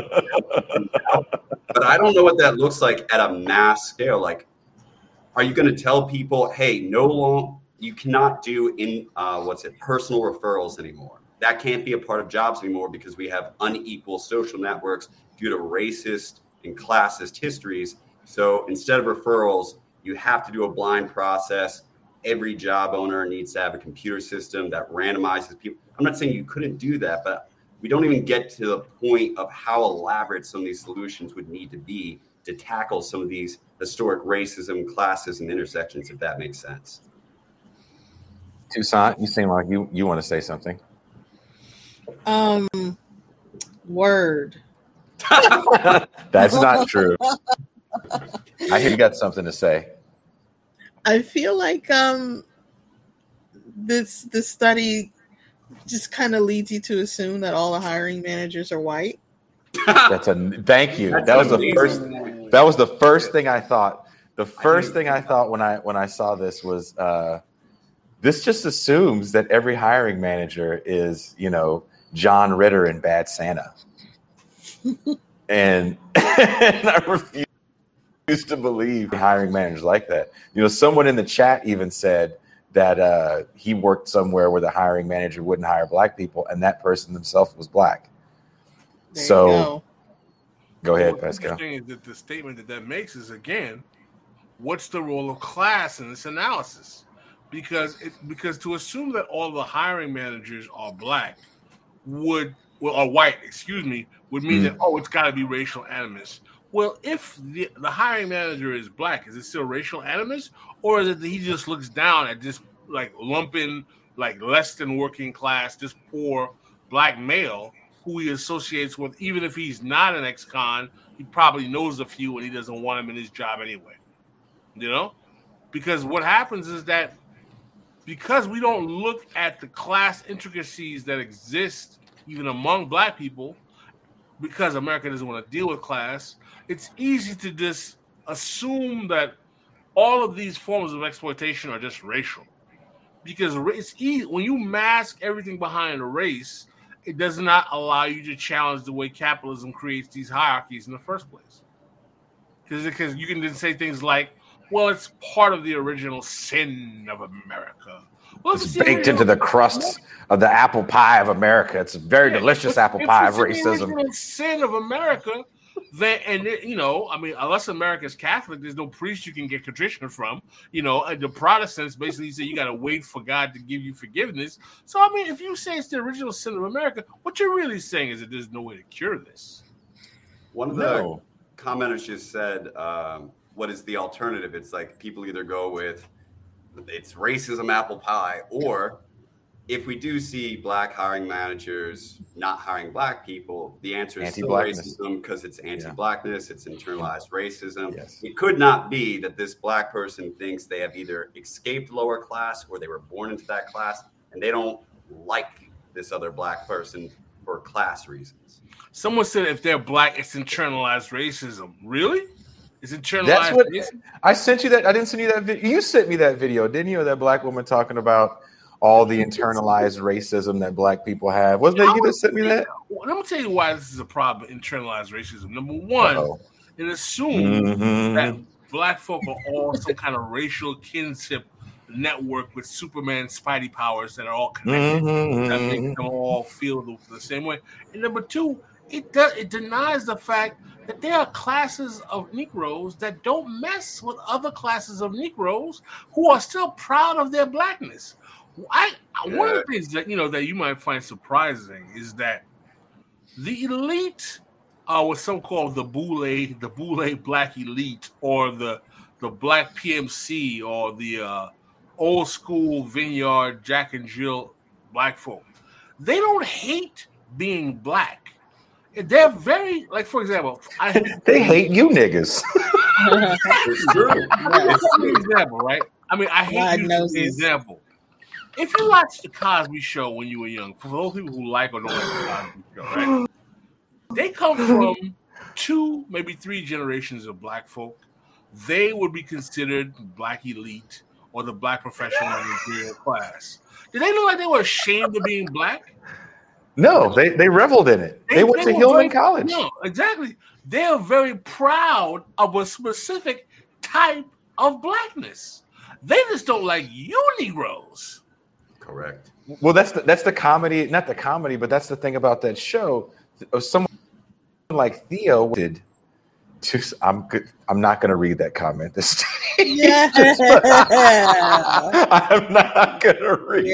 But I don't know what that looks like at a mass scale. Like, are you going to tell people, hey, you cannot do personal referrals anymore? That can't be a part of jobs anymore because we have unequal social networks due to racist and classist histories. So instead of referrals, you have to do a blind process. Every job owner needs to have a computer system that randomizes people. I'm not saying you couldn't do that, but we don't even get to the point of how elaborate some of these solutions would need to be to tackle some of these historic racism, classism intersections, if that makes sense. Toussaint, you seem like you want to say something. Word. That's not true. I hear you got something to say. I feel like this study just kind of leads you to assume that all the hiring managers are white. Thank you. That was the first thing I thought. The first thing I thought when I saw this was this just assumes that every hiring manager is, John Ritter in Bad Santa. and I refuse to believe hiring managers like that. Someone in the chat even said that he worked somewhere where the hiring manager wouldn't hire black people, and that person themselves was black. Go ahead, Pascal. The thing is that the statement that makes is, again, what's the role of class in this analysis? Because to assume that all the hiring managers are black would mean that, it's got to be racial animus. Well, if the hiring manager is black, is it still racial animus, or is it that he just looks down at this lumpen, less than working class, this poor black male who he associates with, even if he's not an ex-con, he probably knows a few and he doesn't want him in his job anyway. Because what happens is that because we don't look at the class intricacies that exist even among black people, because America doesn't want to deal with class, it's easy to just assume that all of these forms of exploitation are just racial. Because it's easy when you mask everything behind a race, it does not allow you to challenge the way capitalism creates these hierarchies in the first place. Because you can then say things like, well, it's part of the original sin of America. Well, it's baked into the crust of the apple pie of America. It's a very delicious apple pie of racism. The sin of America. Unless America's Catholic, there's no priest you can get contrition from. The Protestants basically say you got to wait for God to give you forgiveness. So, if you say it's the original sin of America, what you're really saying is that there's no way to cure this. One of the commenters just said, what is the alternative? It's like people either go with it's racism apple pie, or if we do see black hiring managers not hiring black people, the answer is still racism because it's anti-blackness, it's internalized racism. Yes. It could not be that this black person thinks they have either escaped lower class or they were born into that class and they don't like this other black person for class reasons. Someone said if they're black, it's internalized racism. Really? It's internalized racism? I sent you that. I didn't send you that video. You sent me that video, didn't you? Of that black woman talking about all the internalized racism that black people have. Wasn't that you that sent me that? Well, let me tell you why this is a problem, internalized racism. Number one, it assumes that black folk are all some kind of racial kinship network with Superman Spidey powers that are all connected, that make them all feel the same way. And number two, it denies the fact that there are classes of Negroes that don't mess with other classes of Negroes who are still proud of their blackness. One of the things that that you might find surprising is that the elite, what some call the Boule black elite, or the black PMC, or the old school Vineyard Jack and Jill black folk, they don't hate being black. They're very, for example, they hate you niggas. It's true. It's an example, right? I hate you as an example. If you watched the Cosby Show when you were young, for those people who like or don't like the Cosby Show, right? They come from 2, maybe 3 generations of black folk they would be considered black elite or the black professional managerial class. Did they look like they were ashamed of being black? No, they reveled in it. They went to Hillman College. No, exactly. They are very proud of a specific type of blackness. They just don't like you Negroes. Correct. Well, that's the comedy, not the comedy, but that's the thing about that show. Someone like Theo did. I'm not going to read that comment this time. Yeah. I'm not going to read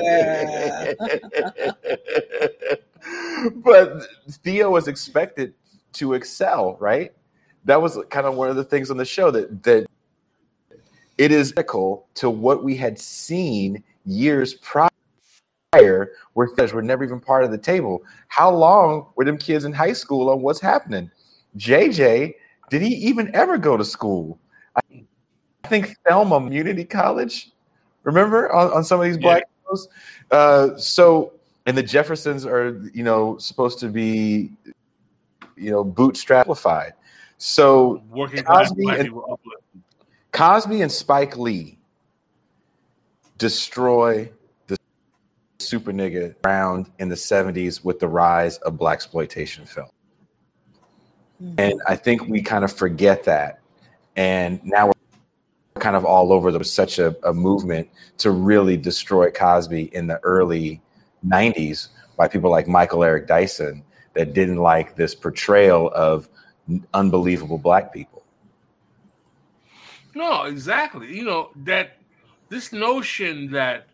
it. But Theo was expected to excel, right? That was kind of one of the things on the show that it is equal to what we had seen years prior, where kids were never even part of the table. How long were them kids in high school on what's happening? JJ, did he even ever go to school? I think Thelma Community College, remember, on some of these black shows? And the Jeffersons are, supposed to be, bootstrapified. So Cosby and Spike Lee destroy the super nigga around in the 70s with the rise of blaxploitation film. And I think we kind of forget that. And now we're kind of all over. There was such a movement to really destroy Cosby in the early 90s by people like Michael Eric Dyson that didn't like this portrayal of unbelievable black people. No, exactly. That this notion that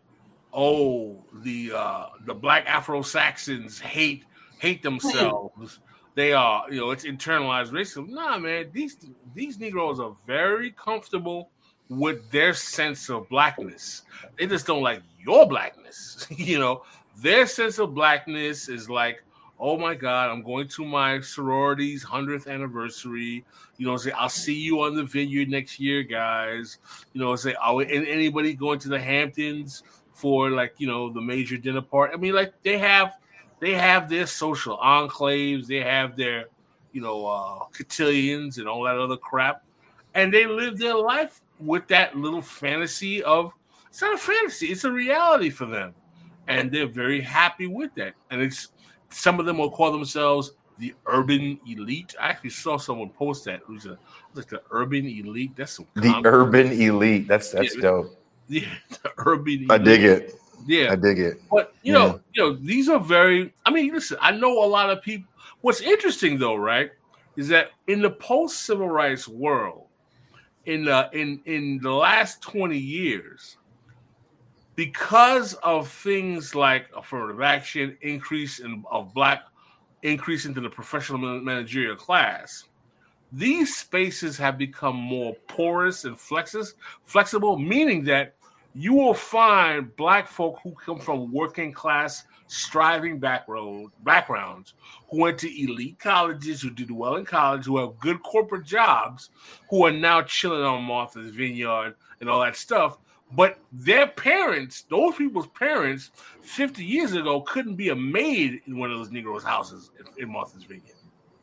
the black Afro-Saxons hate themselves. They are, it's internalized racism. Nah, man, these Negroes are very comfortable with their sense of blackness. They just don't like your blackness. Their sense of blackness is like, oh my God, I'm going to my sorority's 100th anniversary. Say, I'll see you on the vineyard next year, guys. Say, anybody going to the Hamptons for the major dinner party? I mean, they have their social enclaves. They have their, cotillions and all that other crap. And they live their life with that little fantasy of, it's not a fantasy, it's a reality for them. And they're very happy with that. And some of them will call themselves the urban elite. I actually saw someone post that. It was like the urban elite. That's some the urban elite. That's dope. Yeah, the urban elite. I dig it. Yeah, I dig it. But these are very. I mean, listen. I know a lot of people. What's interesting though, right, is that in the post-civil rights world, in the last 20 years, because of things like affirmative action, increase into the professional managerial class, these spaces have become more porous and flexible, meaning that you will find black folk who come from working class, striving backgrounds, who went to elite colleges, who did well in college, who have good corporate jobs, who are now chilling on Martha's Vineyard and all that stuff. But their parents, those people's parents, 50 years ago, couldn't be a maid in one of those Negroes' houses in Martha's Vineyard.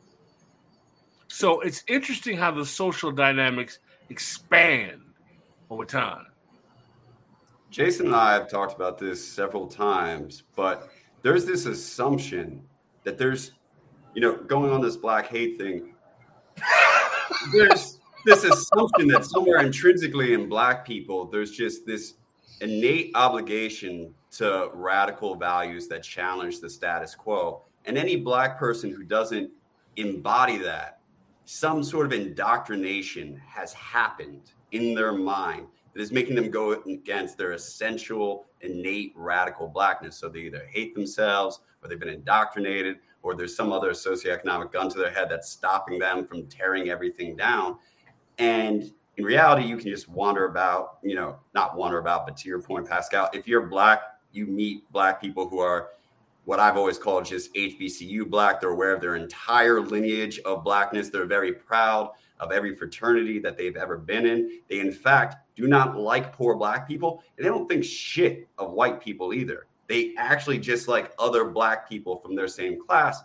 So it's interesting how the social dynamics expand over time. Jason and I have talked about this several times, but there's this assumption that there's, going on this black hate thing, there's this assumption that somewhere intrinsically in black people, there's just this innate obligation to radical values that challenge the status quo. And any black person who doesn't embody that, some sort of indoctrination has happened in their mind that is making them go against their essential, innate, radical blackness. So they either hate themselves, or they've been indoctrinated, or there's some other socioeconomic gun to their head that's stopping them from tearing everything down. And in reality, you can just wander about, not wander about, but to your point, Pascal, if you're black, you meet black people who are what I've always called just HBCU black. They're aware of their entire lineage of blackness. They're very proud of every fraternity that they've ever been in. They, in fact, do not like poor black people, and they don't think shit of white people either. They actually just like other black people from their same class.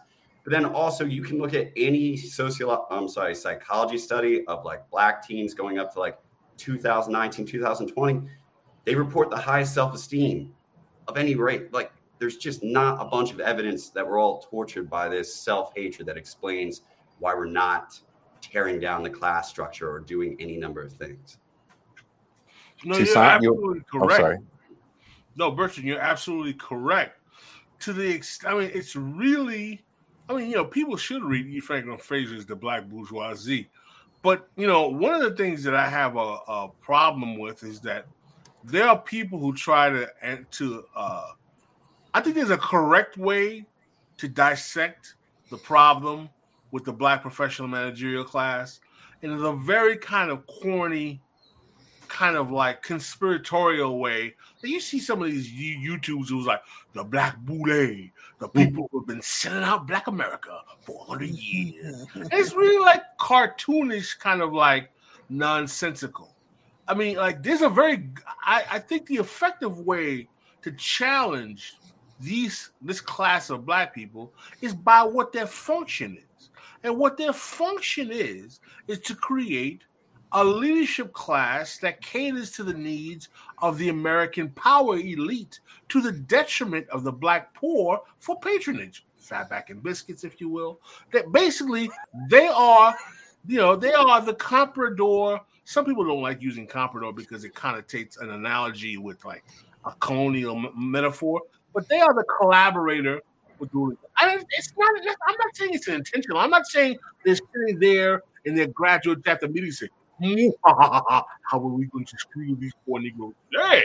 But then also you can look at any psychology study of like Black teens going up to like 2019, 2020. They report the highest self-esteem of any rate. Like there's just not a bunch of evidence that we're all tortured by this self-hatred that explains why we're not tearing down the class structure or doing any number of things. No, you're absolutely correct. I'm sorry. No, Bertrand, you're absolutely correct. To the extent, I mean, it's really, I mean, you know, people should read E. Franklin Fraser's The Black Bourgeoisie. But, you know, one of the things that I have a problem with is that there are people who try to I think there's a correct way to dissect the problem with the Black professional managerial class. And there's a very kind of corny, kind of like conspiratorial way. You see some of these YouTubers who's like, the Black Boule, the people who have been selling out Black America for 100 years. And it's really like cartoonish, kind of like nonsensical. I mean, like there's a very, I think the effective way to challenge this class of Black people is by what their function is. And what their function is to create a leadership class that caters to the needs of the American power elite to the detriment of the Black poor for patronage, fatback and biscuits, if you will. That basically they are the comprador. Some people don't like using comprador because it connotates an analogy with like a colonial metaphor, but they are the collaborater with doing it. I'm not saying it's intentional. I'm not saying they're sitting there in their graduates at the meeting saying, how are we going to screw these poor Negroes today?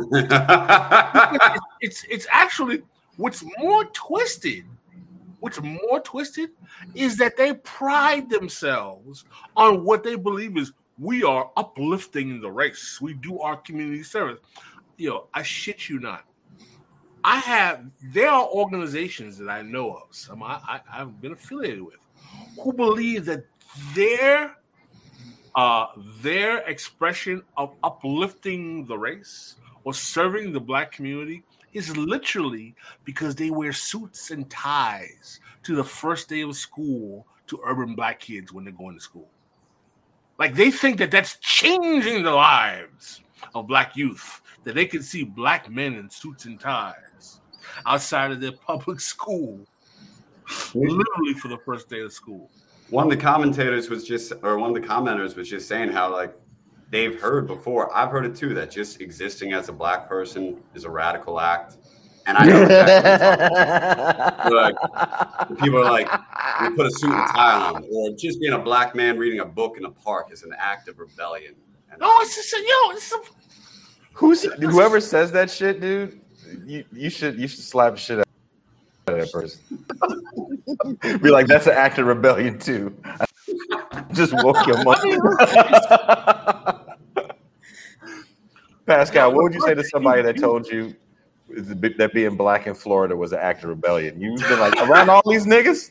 it's actually what's more twisted is that they pride themselves on what they believe is we are uplifting the race. We do our community service. You know, I shit you not. There are organizations that I know of, some I've been affiliated with, who believe that their expression of uplifting the race or serving the Black community is literally because they wear suits and ties to the first day of school to urban Black kids when they're going to school. Like they think that that's changing the lives of Black youth, that they can see Black men in suits and ties outside of their public school, literally for the first day of school. One of the commenters was just saying how like they've heard before. I've heard it too, that just existing as a Black person is a radical act. And I know exactly like, people are like, we put a suit and tie on, or just being a Black man reading a book in a park is an act of rebellion. And whoever says that shit, dude, you should slap the shit out of that person. Be like, that's an act of rebellion too. Just woke your mother. Pascal, what would you say to somebody that told you that being Black in Florida was an act of rebellion? You've been like, around all these niggas?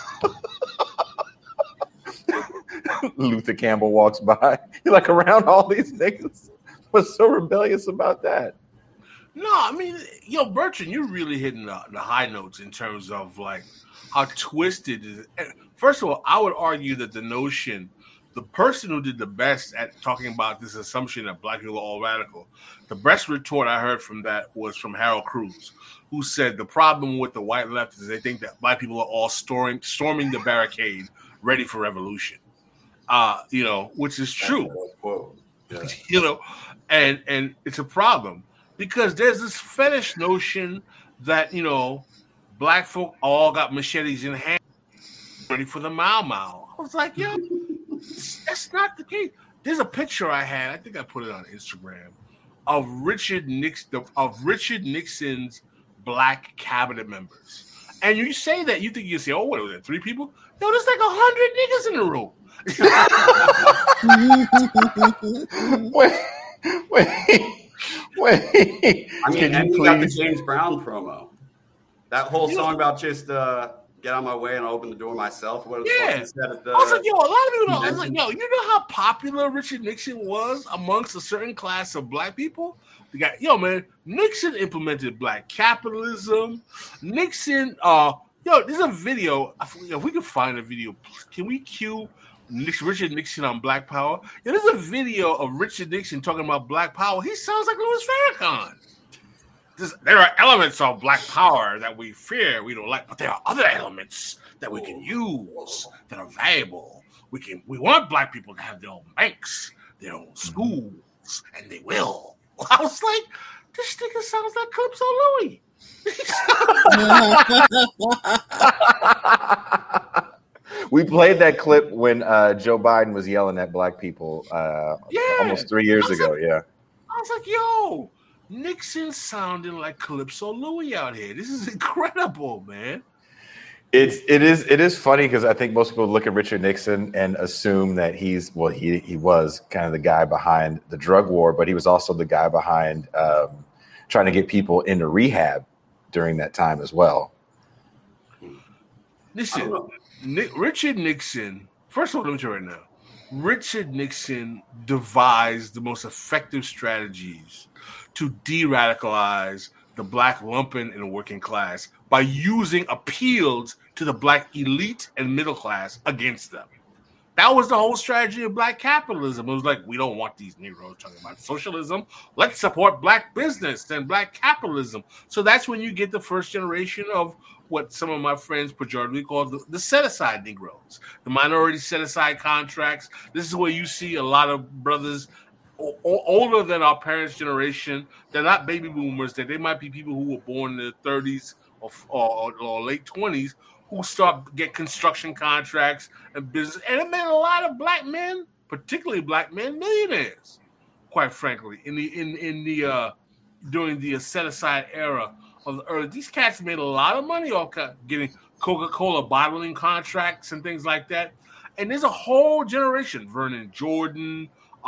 Luther Campbell walks by. You're like, around all these niggas? What's so rebellious about that? No, I mean, Bertrand, you're really hitting the high notes in terms of like how twisted it is. First of all, I would argue that the notion, the person who did the best at talking about this assumption that Black people are all radical, the best retort I heard from that was from Harold Cruz, who said the problem with the white left is they think that Black people are all storming the barricade, ready for revolution. Which is true. Yeah. And it's a problem because there's this fetish notion that, Black folk all got machetes in hand, ready for the Mau Mau. I was like, that's not the case. There's a picture I had, I think I put it on Instagram, of Richard Nixon's Black cabinet members. And you say that, you think you say, oh, what was it, 3 people? No, there's like 100 niggas in the room. Wait. I mean, and you got the James Brown promo. That whole song about just get on my way and open the door myself. What I was like, a lot of people don't. I was like, you know how popular Richard Nixon was amongst a certain class of Black people? Nixon implemented Black capitalism. Nixon, Yo, there's a video. If we can find a video, can we cue Richard Nixon on Black Power? Yeah, there's a video of Richard Nixon talking about Black Power. He sounds like Louis Farrakhan. There are elements of Black Power that we fear, we don't like, but there are other elements that we can use that are valuable. We want Black people to have their own banks, their own schools, and they will. I was like, this nigga sounds like Calypso Louis. We played that clip when Joe Biden was yelling at Black people almost 3 years ago. I was like, yo, Nixon sounding like Calypso Louis out here. This is incredible, man. It is funny because I think most people look at Richard Nixon and assume that he was kind of the guy behind the drug war, but he was also the guy behind trying to get people into rehab during that time as well. Listen, Richard Nixon, first of all, let me tell you right now, Richard Nixon devised the most effective strategies to de-radicalize the Black lumpen and working class by using appeals to the Black elite and middle class against them. That was the whole strategy of Black capitalism. It was like, we don't want these Negroes talking about socialism. Let's support Black business and Black capitalism. So that's when you get the first generation of what some of my friends pejoratively call the set-aside Negroes, the minority set-aside contracts. This is where you see a lot of brothers older than our parents' generation. They're not baby boomers. They might be people who were born in the 30s or late 20s who get construction contracts and business. And it made a lot of Black men, particularly Black men, millionaires, quite frankly, during the set-aside era of the early. These cats made a lot of money off getting Coca-Cola bottling contracts and things like that. And there's a whole generation, Vernon Jordan,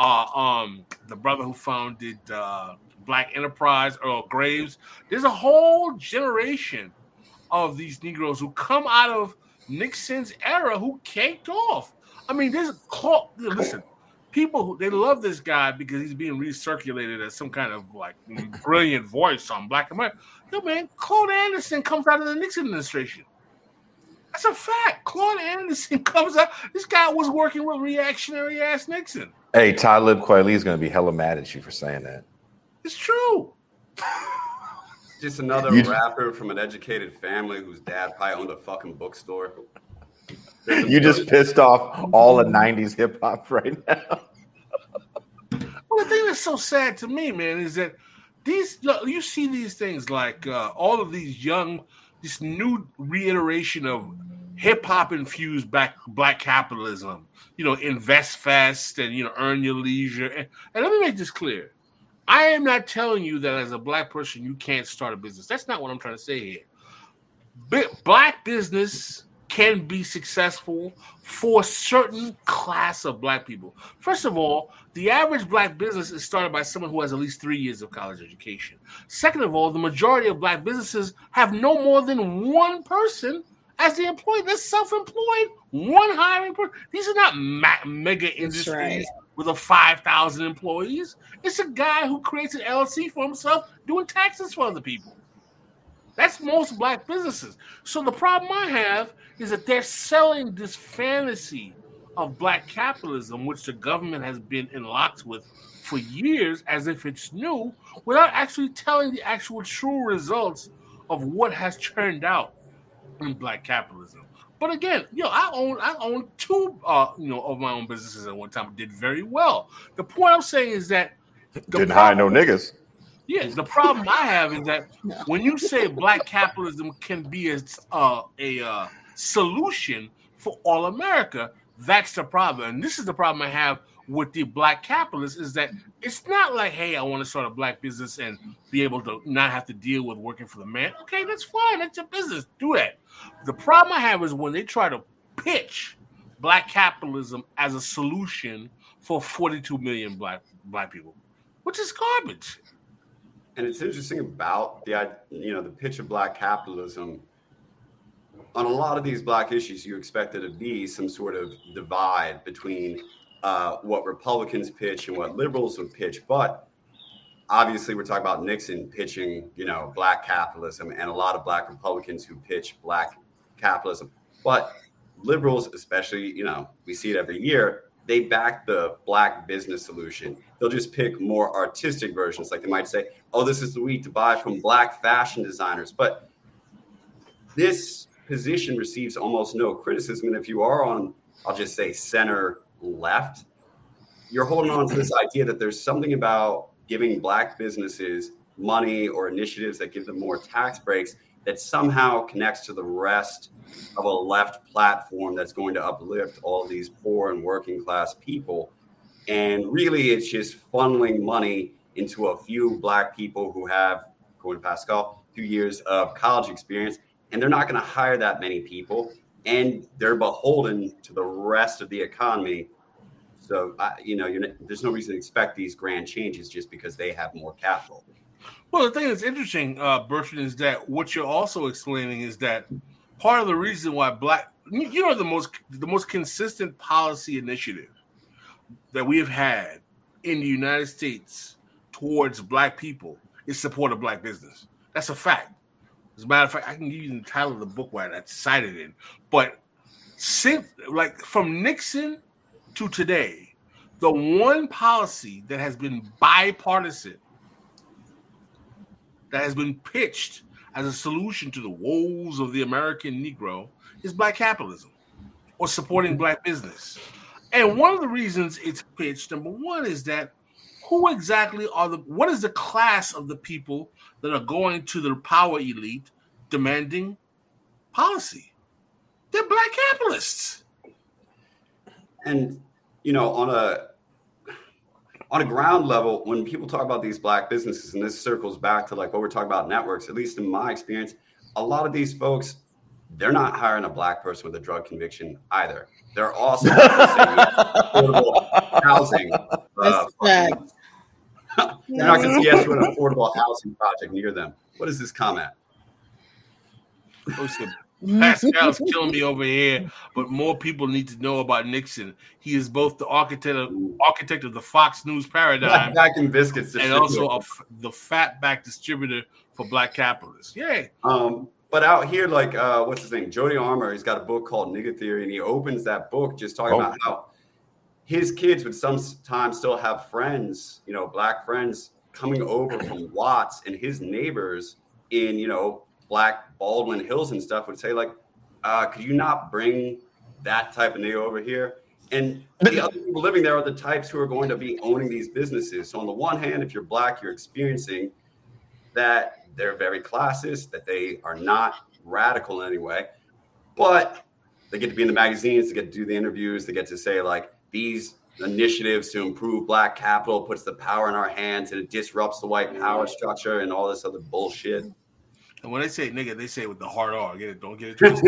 the brother who founded Black Enterprise, Earl Graves. There's a whole generation of these Negroes who come out of Nixon's era who caked off. I mean, listen, people, they love this guy because he's being recirculated as some kind of like brilliant voice on Black America. Yo, man, Claude Anderson comes out of the Nixon administration. That's a fact. Claude Anderson comes out. This guy was working with reactionary ass Nixon. Hey, Talib Kweli is going to be hella mad at you for saying that. It's true. Just another rapper from an educated family whose dad probably owned a fucking bookstore. You just pissed off all the 90s hip hop right now. Well, the thing that's so sad to me, man, is that you see these things like all of this new reiteration of hip hop infused black capitalism, invest fast and, earn your leisure. And let me make this clear. I am not telling you that as a Black person, you can't start a business. That's not what I'm trying to say here. Black business can be successful for a certain class of Black people. First of all, the average Black business is started by someone who has at least 3 years of college education. Second of all, the majority of Black businesses have no more than one person as the employee. They're self-employed, one hiring person. These are not mega industries with 5,000 employees. It's a guy who creates an LLC for himself doing taxes for other people. That's most Black businesses. So the problem I have is that they're selling this fantasy of Black capitalism, which the government has been in locks with for years as if it's new, without actually telling the actual true results of what has churned out in Black capitalism. But again, I own two of my own businesses at one time. Did very well. The point I'm saying is that didn't hire no niggas. Yeah, the problem I have is that when you say Black capitalism can be a solution for all America, that's the problem. And this is the problem I have with the Black capitalists, is that it's not like, hey, I want to start a Black business and be able to not have to deal with working for the man. Okay, that's fine. That's your business. Do that. The problem I have is when they try to pitch Black capitalism as a solution for 42 million black people, which is garbage. And it's interesting about the pitch of Black capitalism. On a lot of these Black issues, you expect there to be some sort of divide between what Republicans pitch and what liberals would pitch. But obviously, we're talking about Nixon pitching, Black capitalism, and a lot of Black Republicans who pitch Black capitalism. But liberals, especially, we see it every year, they back the black business solution. They'll just pick more artistic versions. Like they might say, oh, this is the week to buy from black fashion designers. But this position receives almost no criticism. And if you are on, I'll just say center left, you're holding on to this idea that there's something about giving black businesses money or initiatives that give them more tax breaks that somehow connects to the rest of a left platform that's going to uplift all of these poor and working class people. And really, it's just funneling money into a few black people who have, according to Pascal, a few years of college experience, and they're not going to hire that many people, and they're beholden to the rest of the economy. So, there's no reason to expect these grand changes just because they have more capital. Well, the thing that's interesting, Bertrand, is that what you're also explaining is that part of the reason why the most consistent policy initiative that we have had in the United States towards black people is support of black business. That's a fact. As a matter of fact, I can give you the title of the book where that's cited in. But from Nixon to today, the one policy that has been bipartisan, that has been pitched as a solution to the woes of the American Negro, is black capitalism or supporting black business. And one of the reasons it's pitched, number one, is that what is the class of the people that are going to the power elite demanding policy? They're black capitalists. And, on a ground level, when people talk about these black businesses, and this circles back to like what we're talking about networks, at least in my experience, a lot of these folks, they're not hiring a black person with a drug conviction either. They're also affordable housing. They're not going to see us with an affordable housing project near them. What is this comment? Pascal's killing me over here, but more people need to know about Nixon. He is both the architect of the Fox News paradigm biscuits and also the fatback distributor for black capitalists. Yay. But out here, like, what's his name? Jody Armour, he's got a book called Nigga Theory, and he opens that book just talking about how his kids would sometimes still have friends, black friends coming over from Watts, and his neighbors in, Black Baldwin Hills and stuff would say, like, could you not bring that type of nigga over here? And the other people living there are the types who are going to be owning these businesses. So on the one hand, if you're black, you're experiencing that they're very classist, that they are not radical in any way, but they get to be in the magazines, they get to do the interviews, they get to say, like, these initiatives to improve black capital puts the power in our hands and it disrupts the white power structure and all this other bullshit. And when they say nigga, they say it with the hard R. Don't get it twisted.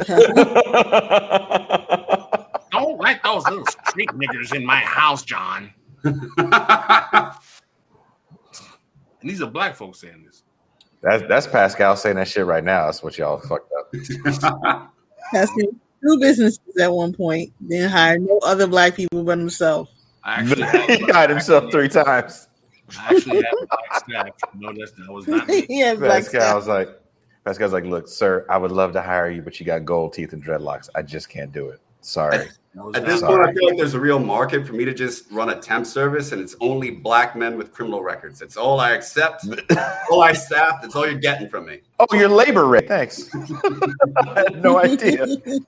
Don't let those little street niggers in my house, John. And these are black folks saying this. That's Pascal saying that shit right now. That's what y'all fucked up. Pascal, 2 businesses at one point, then hired no other black people but himself. He hired himself 3 times. I actually have black staff. No, that was not me. Pascal's like, look, sir, I would love to hire you, but you got gold teeth and dreadlocks. I just can't do it. Sorry. At this point, I feel like there's a real market for me to just run a temp service, and it's only black men with criminal records. That's all I accept. All I staff. That's all you're getting from me. Oh, your labor rate. Thanks. I had no idea.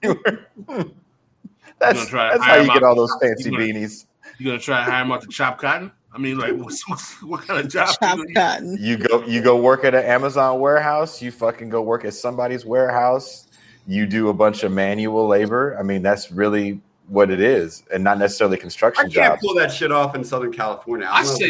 That's how you get all those fancy beanies. You gonna try to hire him out to chop cotton? I mean, like, what kind of job? Chop cotton. You go work at an Amazon warehouse. You fucking go work at somebody's warehouse. You do a bunch of manual labor. I mean, that's really what it is, and not necessarily construction jobs. I can't pull that shit off in Southern California.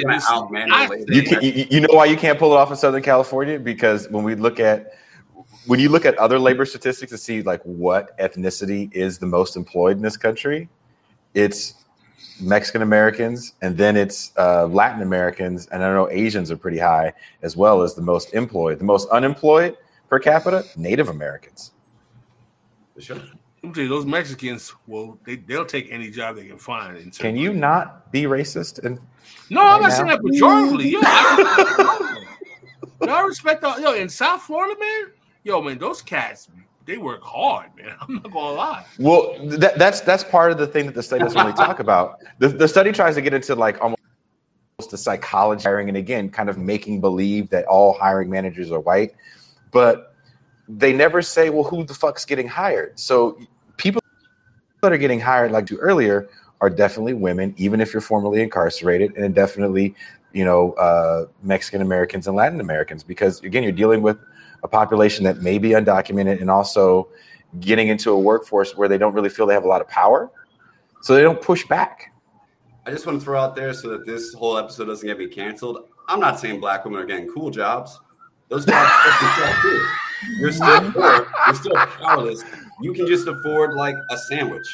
You know why you can't pull it off in Southern California? Because when you look at other labor statistics to see like what ethnicity is the most employed in this country, it's Mexican Americans, and then it's Latin Americans, and I know Asians are pretty high as well as the most employed. The most unemployed per capita, Native Americans. Sure. I'm telling you, those Mexicans, well, they'll take any job they can find. Can you not be racist? No, I'm not saying that pejoratively. I respect all. In South Florida, man, those cats they work hard, man. I'm not gonna lie. Well, that's part of the thing that the study doesn't really talk about. The study tries to get into like almost the psychology of hiring, and again, kind of making believe that all hiring managers are white, but they never say, well, who the fuck's getting hired? So people that are getting hired, like you earlier, are definitely women, even if you're formerly incarcerated, and definitely, Mexican Americans and Latin Americans, because again, you're dealing with a population that may be undocumented and also getting into a workforce where they don't really feel they have a lot of power, so they don't push back. I just want to throw out there so that this whole episode doesn't get me canceled. I'm not saying black women are getting cool jobs. Those jobs are too. You're still poor. You're still powerless. You can just afford like a sandwich.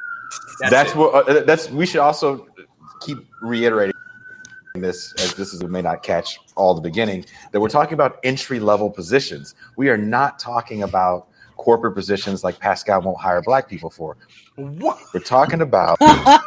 We should also keep reiterating this, as this may not catch all the beginning, that we're talking about entry-level positions. We are not talking about corporate positions like Pascal won't hire black people for. What? We're talking about.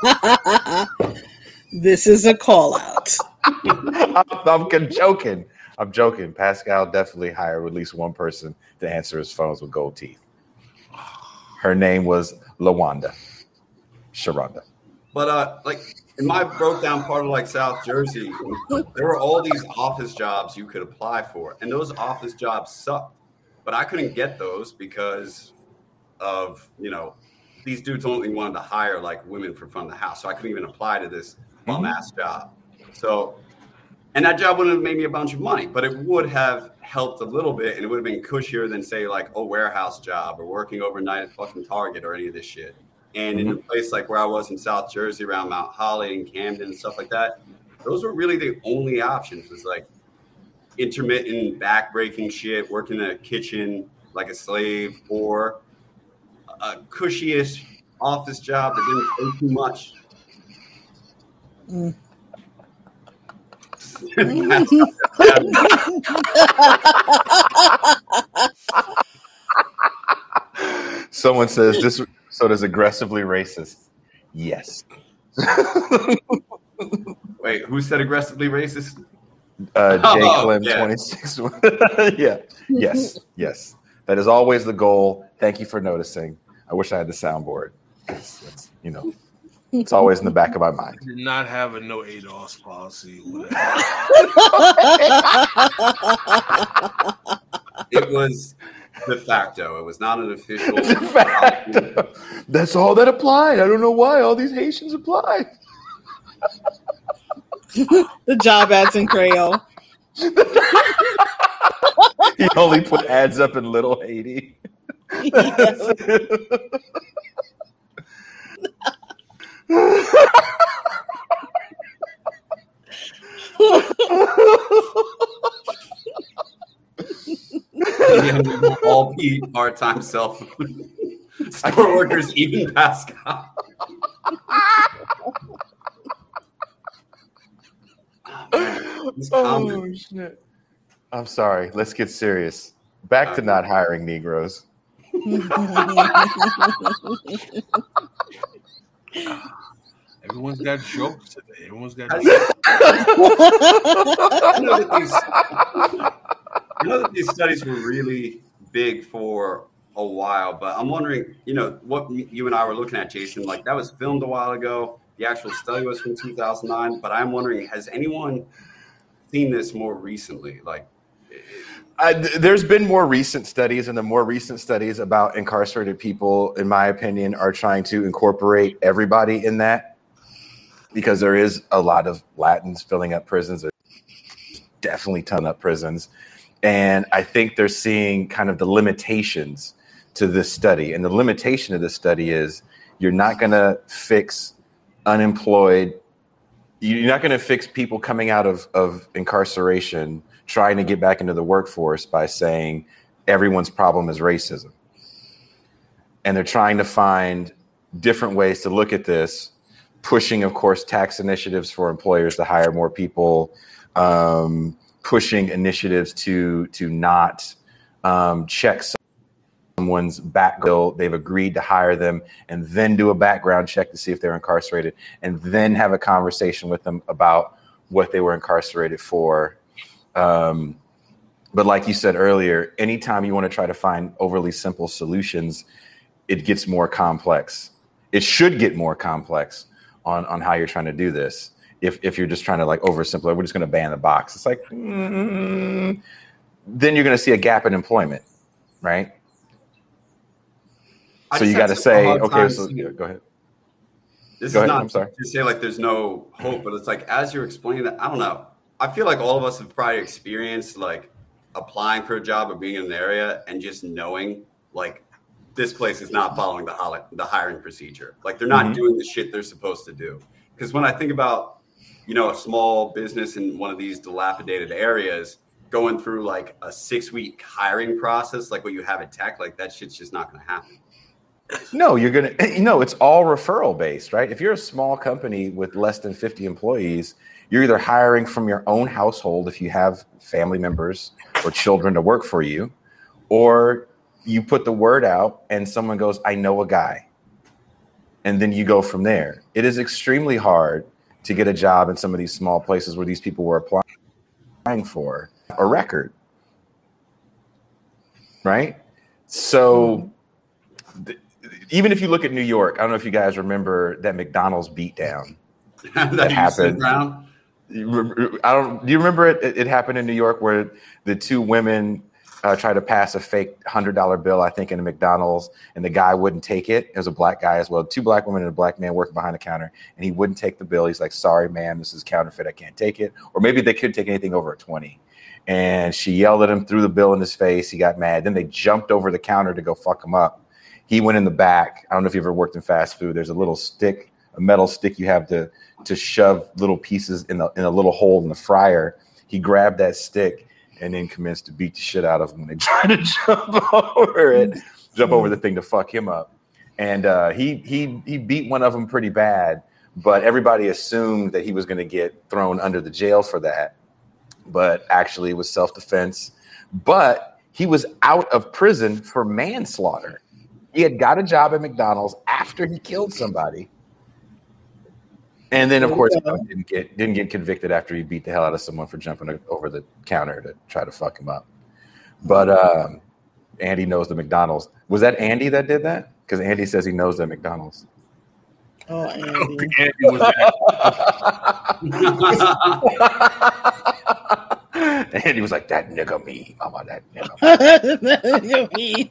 This is a call out. I'm joking. I'm joking. Pascal definitely hired at least one person to answer his phones with gold teeth. Her name was LaWanda. Sharonda. But in my broke down part of like South Jersey, there were all these office jobs you could apply for, and those office jobs sucked. But I couldn't get those because of, these dudes only wanted to hire like women for front of the house. So I couldn't even apply to this bum ass job. So, and that job wouldn't have made me a bunch of money, but it would have helped a little bit. And it would have been cushier than say like a warehouse job or working overnight at fucking Target or any of this shit. And in a place like where I was in South Jersey around Mount Holly and Camden and stuff like that, those were really the only options. Was like intermittent back-breaking shit, working in a kitchen like a slave, or a cushy-ish office job that didn't pay too much. Someone says this episode is aggressively racist. Yes. Wait, who said aggressively racist? Clem 26. Yeah. Yes. That is always the goal. Thank you for noticing. I wish I had the soundboard. It's it's always in the back of my mind. I did not have a no ADOS policy. It was de facto. It was not an official. De facto. That's all that applied. I don't know why all these Haitians applied. The job ads in Creole. He only put ads up in Little Haiti. Yes. All be part-time self store workers, even Pascal. Oh shit! I'm sorry. Let's get serious. Back to not hiring Negroes. Everyone's got jokes today. Everyone's got jokes. I know that these studies were really big for a while, but I'm wondering, what you and I were looking at, Jason, like that was filmed a while ago. The actual study was from 2009, but I'm wondering, has anyone seen this more recently? Like, there's been more recent studies, and the more recent studies about incarcerated people, in my opinion, are trying to incorporate everybody in that, because there is a lot of Latins filling up prisons. There's definitely ton up prisons. And I think they're seeing kind of the limitations to this study. And the limitation of this study is you're not going to fix unemployed. You're not going to fix people coming out of incarceration trying to get back into the workforce by saying everyone's problem is racism. And they're trying to find different ways to look at this, pushing, of course, tax initiatives for employers to hire more people, pushing initiatives to not check someone's background. They've agreed to hire them and then do a background check to see if they're incarcerated, and then have a conversation with them about what they were incarcerated for. But like you said earlier, anytime you want to try to find overly simple solutions, it gets more complex. It should get more complex on how you're trying to do this. If you're just trying to like oversimplify, we're just going to ban the box. It's like, then you're going to see a gap in employment, right? So you got to say, okay, so go ahead. This is not to say like there's no hope, but it's like as you're explaining that, I don't know. I feel like all of us have probably experienced like applying for a job or being in an area and just knowing like this place is not following the hiring procedure. Like they're not doing the shit they're supposed to do. Because when I think about, you know, a small business in one of these dilapidated areas going through like a 6-week hiring process, like what you have at tech, like that shit's just not going to happen. No, it's all referral based, right? If you're a small company with less than 50 employees, you're either hiring from your own household if you have family members or children to work for you, or you put the word out and someone goes, I know a guy. And then you go from there. It is extremely hard to get a job in some of these small places where these people were applying for a record, right? So even if you look at New York, I don't know if you guys remember that McDonald's beatdown that happened. Do you remember it? It happened in New York where the two women tried to pass a fake $100 bill, I think, in a McDonald's, and the guy wouldn't take it. It was a black guy as well. 2 black women and a black man working behind the counter, and he wouldn't take the bill. He's like, sorry, ma'am, this is counterfeit. I can't take it. Or maybe they couldn't take anything over a 20. And she yelled at him, threw the bill in his face. He got mad. Then they jumped over the counter to go fuck him up. He went in the back. I don't know if you've ever worked in fast food. There's a little stick, a metal stick you have to shove little pieces in a little hole in the fryer. He grabbed that stick and then commenced to beat the shit out of him when they tried to jump over the thing to fuck him up. And he beat one of them pretty bad, but everybody assumed that he was going to get thrown under the jail for that. But actually it was self-defense. But he was out of prison for manslaughter. He had got a job at McDonald's after he killed somebody. And then, of course, didn't get convicted after he beat the hell out of someone for jumping over the counter to try to fuck him up. But Andy knows the McDonald's. Was that Andy that did that? Because Andy says he knows that McDonald's. Oh, Andy. I don't think Andy was that. Andy was like, that nigga me. How about that nigga me?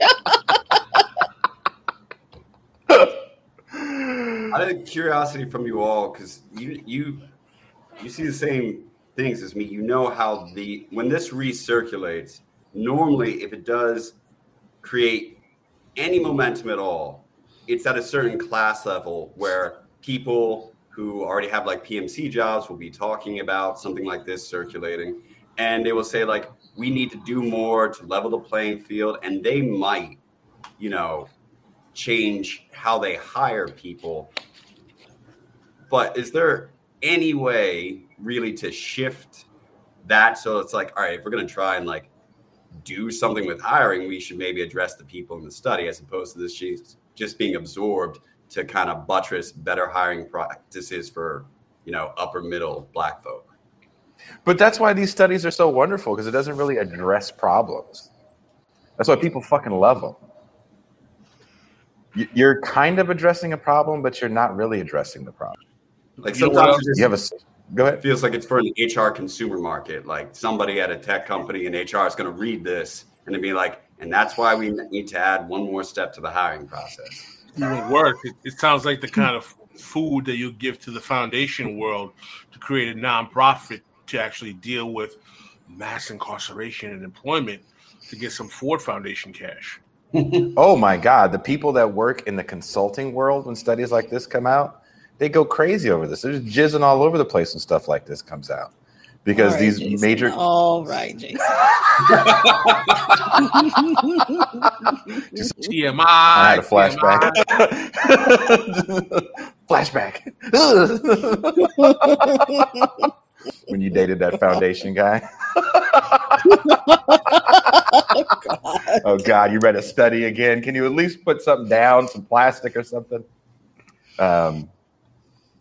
Out of curiosity from you all, because you see the same things as me. You know how when this recirculates, normally if it does create any momentum at all, it's at a certain class level where people who already have like PMC jobs will be talking about something like this circulating, and they will say like, we need to do more to level the playing field, and they might, change how they hire people. But is there any way really to shift that so it's like, all right, if we're going to try and like do something with hiring, we should maybe address the people in the study as opposed to this just being absorbed to kind of buttress better hiring practices for upper middle black folk? But that's why these studies are so wonderful, because it doesn't really address problems. That's why people fucking love them. You're kind of addressing a problem, but you're not really addressing the problem. Like sometimes go ahead. It feels like it's for an HR consumer market. Like somebody at a tech company in HR is going to read this and then be like, and that's why we need to add one more step to the hiring process. It won't work. It sounds like the kind of food that you give to the foundation world to create a nonprofit to actually deal with mass incarceration and employment to get some Ford Foundation cash. Oh my God. The people that work in the consulting world when studies like this come out, they go crazy over this. They're just jizzing all over the place when stuff like this comes out. Because right, these Jason. major... All right, Jason. TMI. I had a flashback. Flashback. When you dated that foundation guy. Oh God, you read a study again. Can you at least put something down, some plastic or something?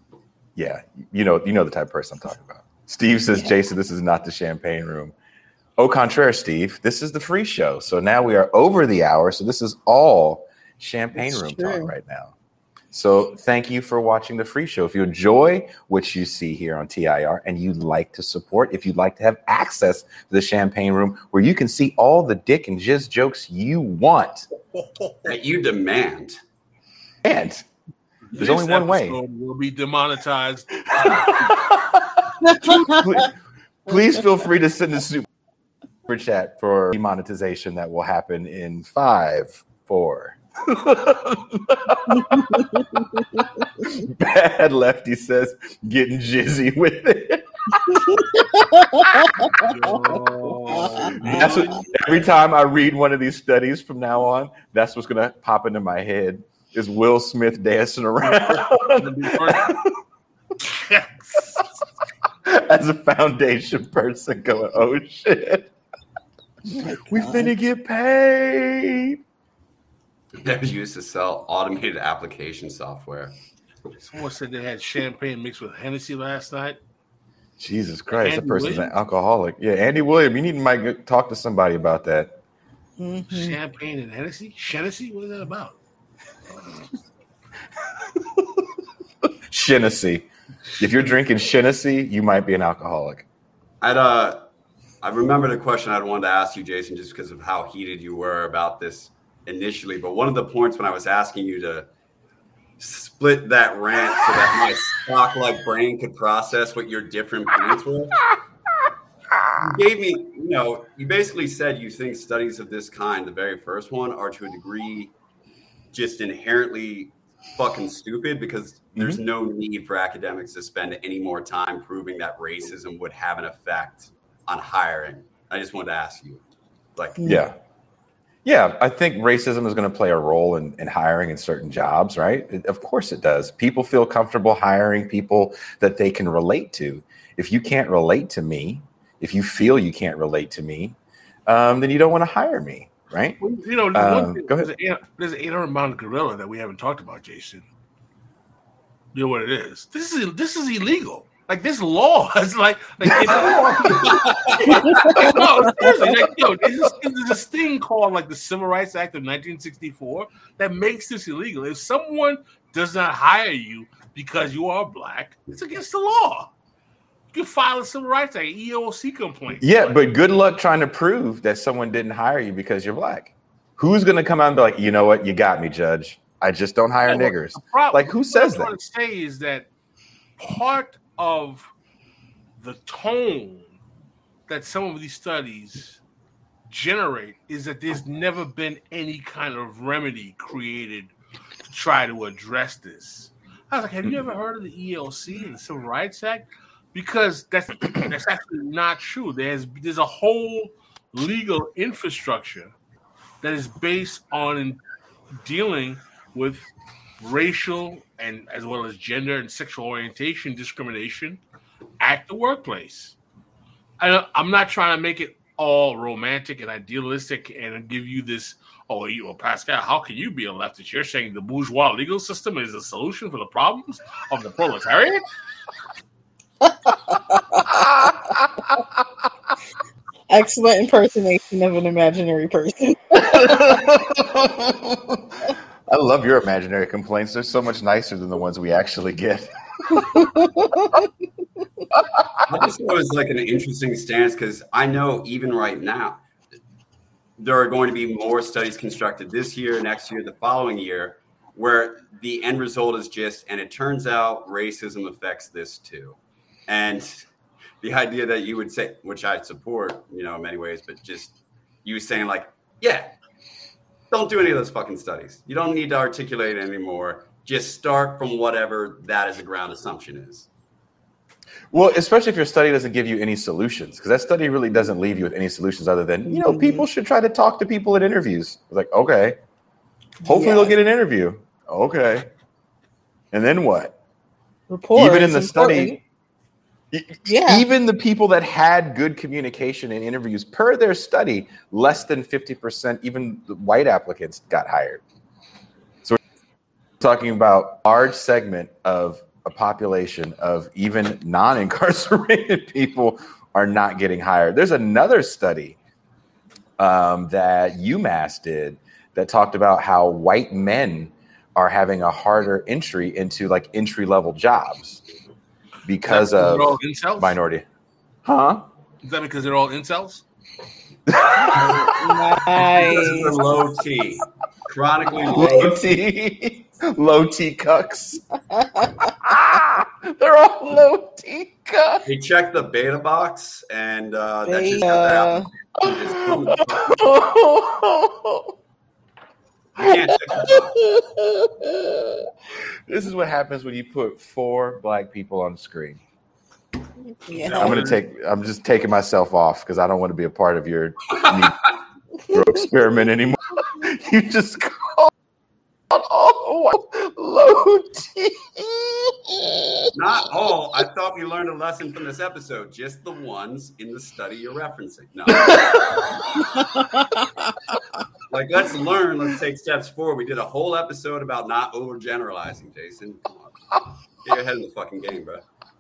Yeah, you know the type of person I'm talking about. Steve says, yeah. Jason, this is not the champagne room. Au contraire, Steve, this is the free show. So now we are over the hour. So this is all champagne It's room true. talk right now. So thank you for watching the free show. If you enjoy what you see here on TIR and you'd like to support, if you'd like to have access to the champagne room where you can see all the dick and jizz jokes you want. That you demand. And there's only one way. Will be demonetized. Please feel free to send a super chat for demonetization that will happen in 5, 4. Bad Lefty says, getting jizzy with it. That's what, every time I read one of these studies from now on, that's what's going to pop into my head is Will Smith dancing around. As a foundation person going, oh shit, we finna get paid. That was used to sell automated application software. Someone said they had champagne mixed with Hennessy last night. Jesus Christ, Andy that person's Williams? an alcoholic. Yeah, Andy Williams, you need to might talk to somebody about that. Champagne and Hennessy? Hennessy? What is that about? Shinnessy. If you're drinking Shinnessy, you might be an alcoholic. I remember the question I wanted to ask you, Jason, just because of how heated you were about this initially. But one of the points when I was asking you to split that rant so that my stock-like brain could process what your different points were, you gave me, you basically said you think studies of this kind, the very first one, are to a degree just inherently fucking stupid because there's no need for academics to spend any more time proving that racism would have an effect on hiring. I just wanted to ask you, Yeah, I think racism is going to play a role in hiring in certain jobs, right? Of course it does. People feel comfortable hiring people that they can relate to. If you can't relate to me, if you feel you can't relate to me, then you don't want to hire me, right? Well, one thing, go ahead. There's an 800-pound gorilla that we haven't talked about, Jason. You know what it is? This is illegal. Like this law is like no, seriously, there's this thing called like the Civil Rights Act of 1964 that makes this illegal. If someone does not hire you because you are black, it's against the law. You can file a Civil Rights Act EEOC complaint. Yeah, but good luck trying to prove that someone didn't hire you because you're black. Who's going to come out and be like, you know what, you got me, Judge. I just don't hire niggers. Like, who says that? What I'm trying to say is that part of the tone that some of these studies generate is that there's never been any kind of remedy created to try to address this. I was like, have you ever heard of the EEOC and the Civil Rights Act? Because that's actually not true. There's a whole legal infrastructure that is based on dealing with racial and as well as gender and sexual orientation discrimination at the workplace. I'm not trying to make it all romantic and idealistic and give you this, Pascal, how can you be a leftist? You're saying the bourgeois legal system is a solution for the problems of the proletariat? Excellent impersonation of an imaginary person. I love your imaginary complaints. They're so much nicer than the ones we actually get. I just thought it was like an interesting stance because I know even right now there are going to be more studies constructed this year, next year, the following year, where the end result is just, and it turns out racism affects this too. And the idea that you would say, which I support, in many ways, but just you saying like, yeah, don't do any of those fucking studies. You don't need to articulate it anymore. Just start from whatever that as a ground assumption is. Well, especially if your study doesn't give you any solutions, because that study really doesn't leave you with any solutions other than, people should try to talk to people at interviews. Like, okay, hopefully they'll get an interview. Okay. And then what? Rapport even in the important. study, even the people that had good communication in interviews, per their study, less than 50%, even the white applicants got hired. So we're talking about a large segment of a population of even non-incarcerated people are not getting hired. There's another study that UMass did that talked about how white men are having a harder entry into like entry-level jobs because of minority. Huh? Is that because they're all incels? Nice. Low T. Chronically Low T. Low T cucks. They're all low T cucks. He checked the beta box and that just Beta. This is what happens when you put 4 black people on the screen. Yeah. I'm just taking myself off because I don't want to be a part of your Negro experiment anymore. You just called all low T. Not all. I thought we learned a lesson from this episode. Just the ones in the study you're referencing. No. Like, let's learn. Let's take steps forward. We did a whole episode about not overgeneralizing, Jason. Come on. Get your head in the fucking game, bro.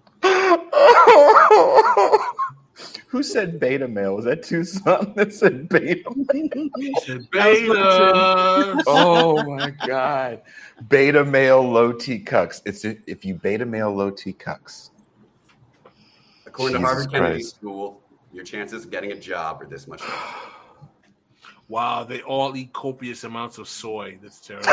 Who said beta male? Was that Tucson that said beta male? Beta. Oh my god. Beta male low T cucks. It's if you beta male low T cucks. According Jesus to Harvard Kennedy Christ. School, your chances of getting a job are this much. Wow, they all eat copious amounts of soy. That's terrible.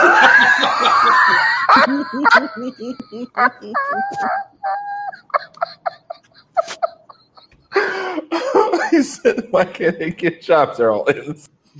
He said, why can't they get jobs? They're all in.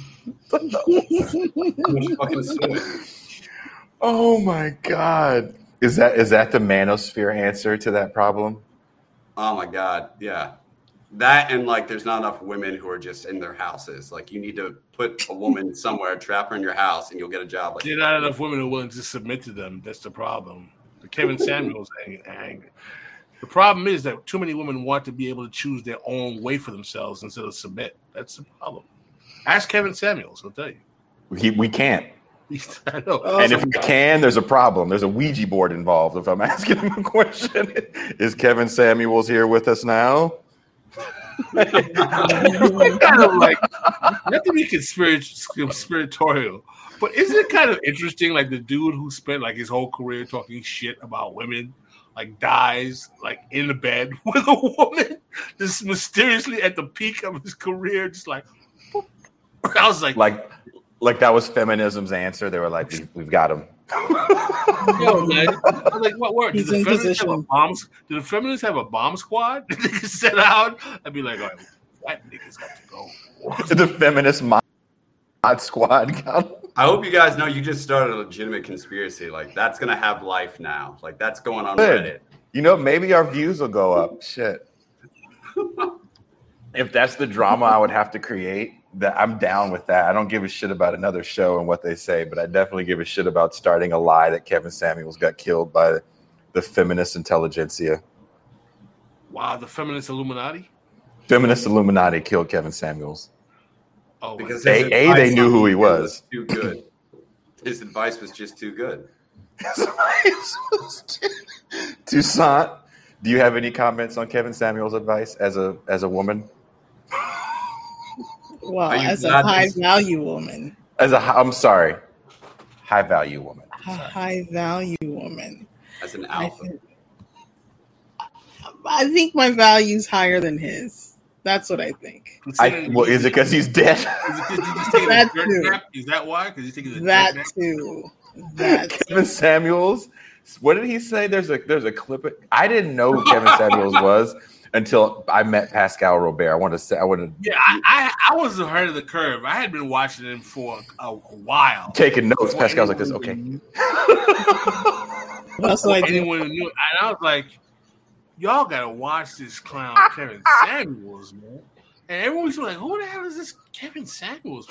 Fucking soy. Oh my god. Is that the manosphere answer to that problem? Oh my god, yeah. That and like there's not enough women who are just in their houses. Like you need to put a woman somewhere, trap her in your house, and you'll get a job. Like There's not enough women who are willing to submit to them. That's the problem. The Kevin Samuels hang. The problem is that too many women want to be able to choose their own way for themselves instead of submit. That's the problem. Ask Kevin Samuels, he'll tell you. We can't. I know. And if we can, there's a problem. There's a Ouija board involved. If I'm asking him a question, is Kevin Samuels here with us now? Kind of like, not to be conspiratorial, but isn't it kind of interesting? Like the dude who spent like his whole career talking shit about women, like dies like in the bed with a woman, just mysteriously at the peak of his career, just like. I was like that was feminism's answer. They were like, we've got him. Yo, man. Like, what word? Did the feminists have a bomb squad? Did they set out? I'd be like, all right, white niggas got to go. The feminist mod squad got him. I hope you guys know you just started a legitimate conspiracy. Like that's gonna have life now. Like that's going on Reddit. You know, maybe our views will go up. Shit. If that's the drama I would have to create, that I'm down with that. I don't give a shit about another show and what they say, but I definitely give a shit about starting a lie that Kevin Samuels got killed by the feminist intelligentsia. Wow, the feminist Illuminati? Feminist Illuminati killed Kevin Samuels. Oh, because they knew who he was. Too good. His advice was just too good. Toussaint, do you have any comments on Kevin Samuels' advice as a woman? Well, as a high value woman. High value woman. High value woman. As an alpha. I think my value's higher than his. That's what I think. Is it because he's dead? That too. Is that why? Because he's taking that too. Kevin Samuels. What did he say? There's a clip. I didn't know who Kevin Samuels was until I met Pascal Robert. Yeah, I was ahead of the curve. I had been watching him for a while. Taking notes. Pascal's like this. Okay. That's what anyone knew. And I was like, y'all gotta watch this clown Kevin Samuels, man. And everyone was like, who the hell is this Kevin Samuels?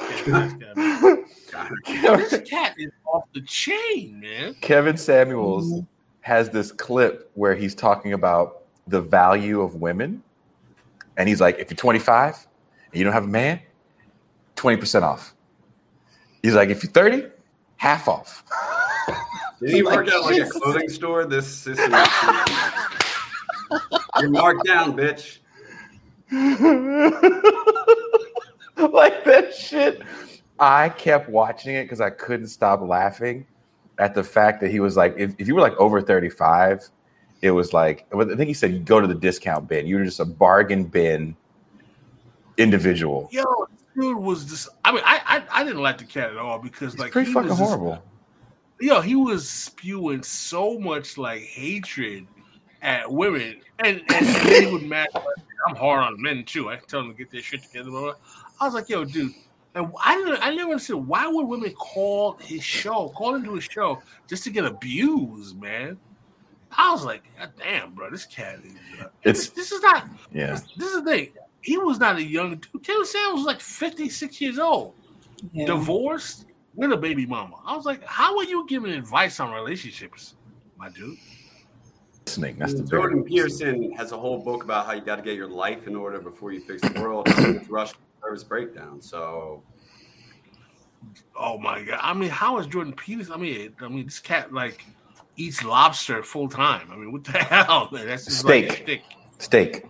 This cat is off the chain, man. Kevin Samuels has this clip where he's talking about the value of women. And he's like, if you're 25 and you don't have a man, 20% off. He's like, if you're 30, half off. Did he work at like a clothing store? This system. You're marked down, bitch. Like that shit. I kept watching it because I couldn't stop laughing at the fact that he was like, if you were like over 35, it was like, I think he said you go to the discount bin. You were just a bargain bin individual. Yo, this dude was just. I mean, I didn't like the cat at all because like pretty fucking horrible. Yo, he was spewing so much like hatred at women, and he would match. I'm hard on men too. I tell them to get their shit together. Blah, blah. I was like, yo, dude. And I never understood why would women call into his show just to get abused, man. I was like, God damn, bro, this cat is. This is not. Yeah. This is the thing. He was not a young dude. Kevin Samuels was like 56 years old, divorced with a baby mama. I was like, how are you giving advice on relationships, my dude? Listening. That's the Jordan Peterson has a whole book about how you got to get your life in order before you fix the world. It's Rush nervous breakdown. So, oh my god! I mean, how is Jordan Peterson? I mean, this cat like eats lobster full time. I mean, what the hell? Man? That's just steak. Like Steak.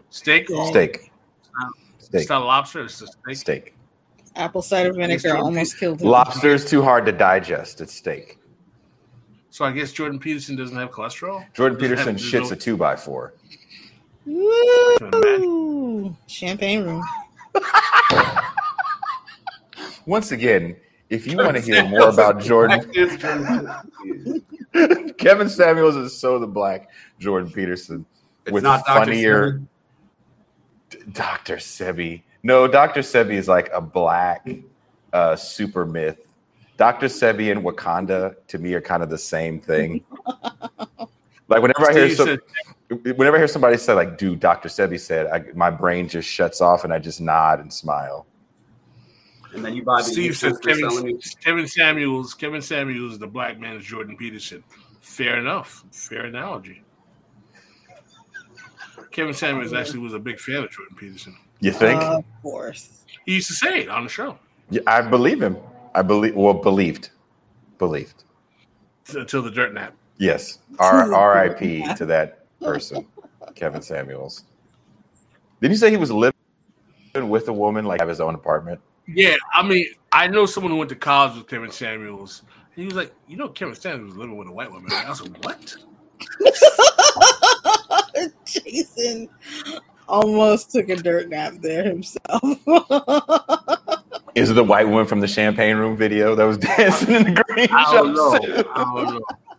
It's not lobster. It's a steak. Steak. Apple cider vinegar almost killed him. Lobster's too hard to digest. It's steak. So I guess Jordan Peterson doesn't have cholesterol. Jordan Peterson shits a 2x4. Woo! Champagne room. Once again, if you want to hear more about Jordan, Kevin Samuels is so the black Jordan Peterson with not funnier Dr. Sebi. No, Dr. Sebi is like a black super myth. Dr. Sebi and Wakanda to me are kind of the same thing. Like whenever I hear somebody say like, "Dude, Dr. Sebi said," my brain just shuts off and I just nod and smile. And then you buy the Steve says Kevin Samuels. Kevin Samuels, the black man is Jordan Peterson. Fair enough. Fair analogy. Kevin Samuels actually was a big fan of Jordan Peterson. You think? Of course. He used to say it on the show. Yeah, I believe him. Believed. Until the dirt nap. Yes. R.I.P. to that person, Kevin Samuels. Did you say he was living with a woman, like have his own apartment? Yeah, I mean, I know someone who went to college with Kevin Samuels. He was like, Kevin Samuels was living with a white woman. I was like, what? Jason almost took a dirt nap there himself. Is it the white woman from the Champagne Room video that was dancing in the green jumpsuit? I don't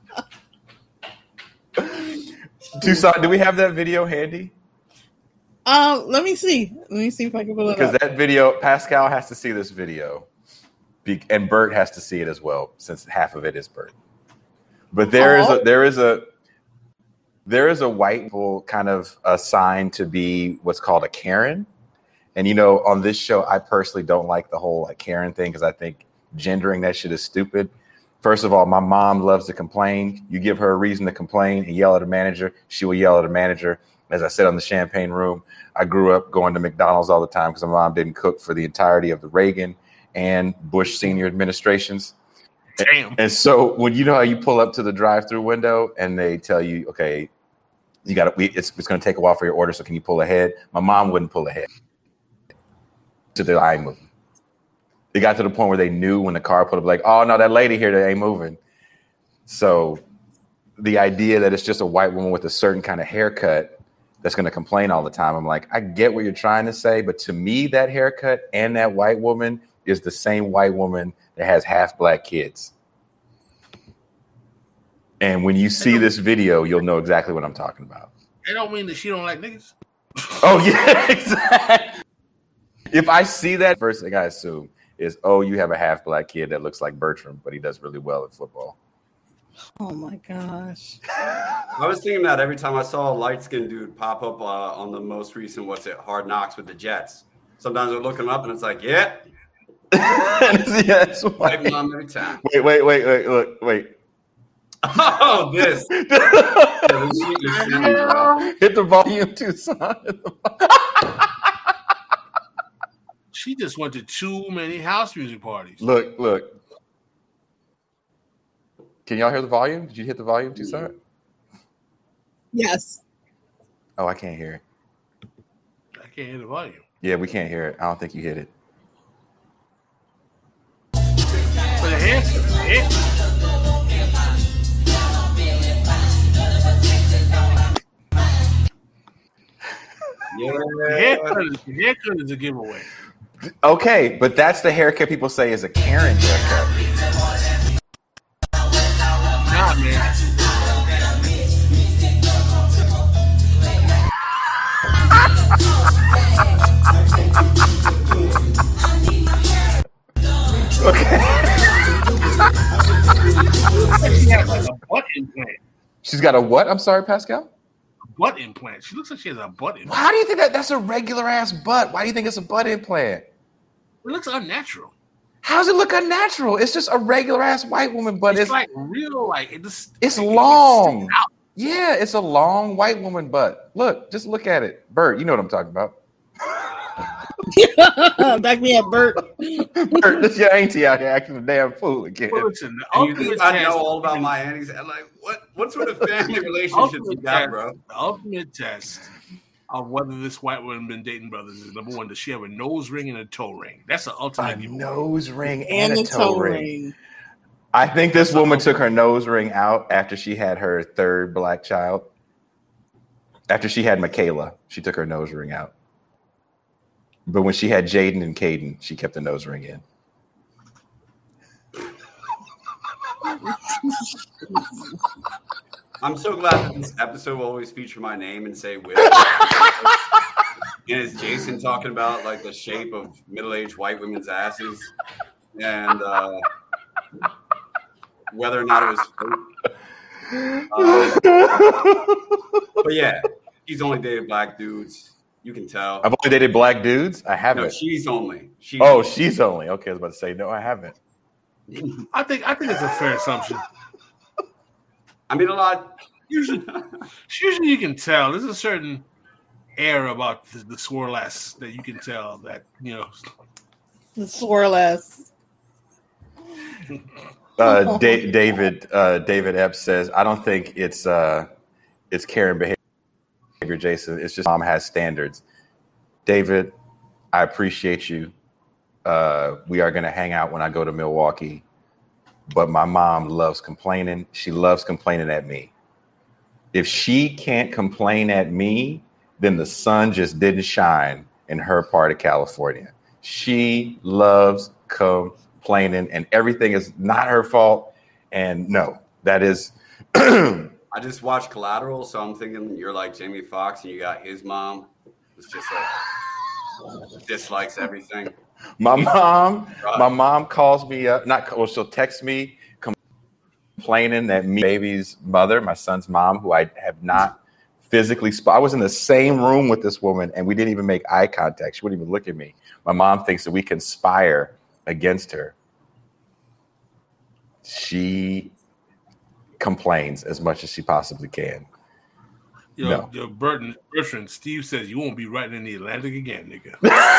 know. Tucson, do we have that video handy? Let me see. Let me see if I can pull it up. Because that video, Pascal has to see this video. And Bert has to see it as well, since half of it is Bert. But there is a white people kind of assigned to be what's called a Karen. And, on this show, I personally don't like the whole Karen thing because I think gendering that shit is stupid. First of all, my mom loves to complain. You give her a reason to complain and yell at a manager, she will yell at a manager. As I said on the Champagne Room, I grew up going to McDonald's all the time because my mom didn't cook for the entirety of the Reagan and Bush senior administrations. Damn. And so when how you pull up to the drive-through window and they tell you, okay, it's going to take a while for your order, so can you pull ahead? My mom wouldn't pull ahead. To the eye moving. It got to the point where they knew when the car pulled up, like, oh no, that lady here that ain't moving. So the idea that it's just a white woman with a certain kind of haircut that's going to complain all the time, I'm like, I get what you're trying to say, but to me, that haircut and that white woman is the same white woman that has half black kids. And when you see this video, you'll know exactly what I'm talking about. It don't mean that she don't like niggas. Oh yeah, exactly. If I see that, first thing I assume is, oh, you have a half black kid that looks like Bertram, but he does really well at football. Oh my gosh. I was thinking that every time I saw a light-skinned dude pop up on the most recent, Hard Knocks with the Jets. Sometimes I'm looking up and it's like, yeah. Yes. White mom every time. Wait. Oh, this. Hit the volume, Tucson. She just went to too many house music parties. Look. Can y'all hear the volume? Did you hit the volume, Tucson? Yes. Oh, I can't hear. can't hear the volume. Yeah, we can't hear it. I don't think you hit it. For the hair. Yeah. The haircut is a giveaway. Okay, but that's the haircut people say is a Karen haircut. Nah, man. Okay. She has like a butt implant. She's got a what? I'm sorry, Pascal? Butt implant. She looks like she has a butt implant. How do you think that's a regular ass butt? Why do you think it's a butt implant? It looks unnatural. How does it look unnatural? It's just a regular ass white woman butt. It's like real, like it's long. Yeah, it's a long white woman butt. Look, just look at it. Bert, you know what I'm talking about. Back me up, Bert. Bert, this your auntie out here acting a damn fool again. Well, listen, You think I know all about my aunties? And like, what sort of family relationships you got, bro? The ultimate test of whether this white woman been dating brothers is number one, does she have a nose ring and a toe ring? That's the ultimate nose ring and a toe toe ring. I think this woman took her nose ring out after she had her third black child. After she had Michaela, she took her nose ring out. But when she had Jaden and Caden, she kept the nose ring in. I'm so glad that this episode will always feature my name and say "with." And it's Jason talking about like the shape of middle-aged white women's asses and whether or not it was fake. But yeah, he's only dated black dudes. You can tell. I've only dated black dudes. I haven't. No, she's only. She's only. Okay, I was about to say no. I haven't. I think it's a fair assumption. I mean, a lot. Usually you can tell. There's a certain air about the swirless that you can tell that The swirless. David Epps says, I don't think it's Karen behavior, Jason. It's just mom has standards. David, I appreciate you. We are going to hang out when I go to Milwaukee, but my mom loves complaining. She loves complaining at me. If she can't complain at me, then the sun just didn't shine in her part of California. She loves complaining, and everything is not her fault. And no, that is. I just watched Collateral, so I'm thinking you're like Jamie Foxx, and you got his mom. It's just like dislikes everything. My mom calls me up. She'll text me complaining that me, baby's mother, my son's mom, who I have not physically I was in the same room with this woman, and we didn't even make eye contact. She wouldn't even look at me. My mom thinks that we conspire against her. She complains as much as she possibly can. Bertrand, Steve says you won't be writing in the Atlantic again, nigga.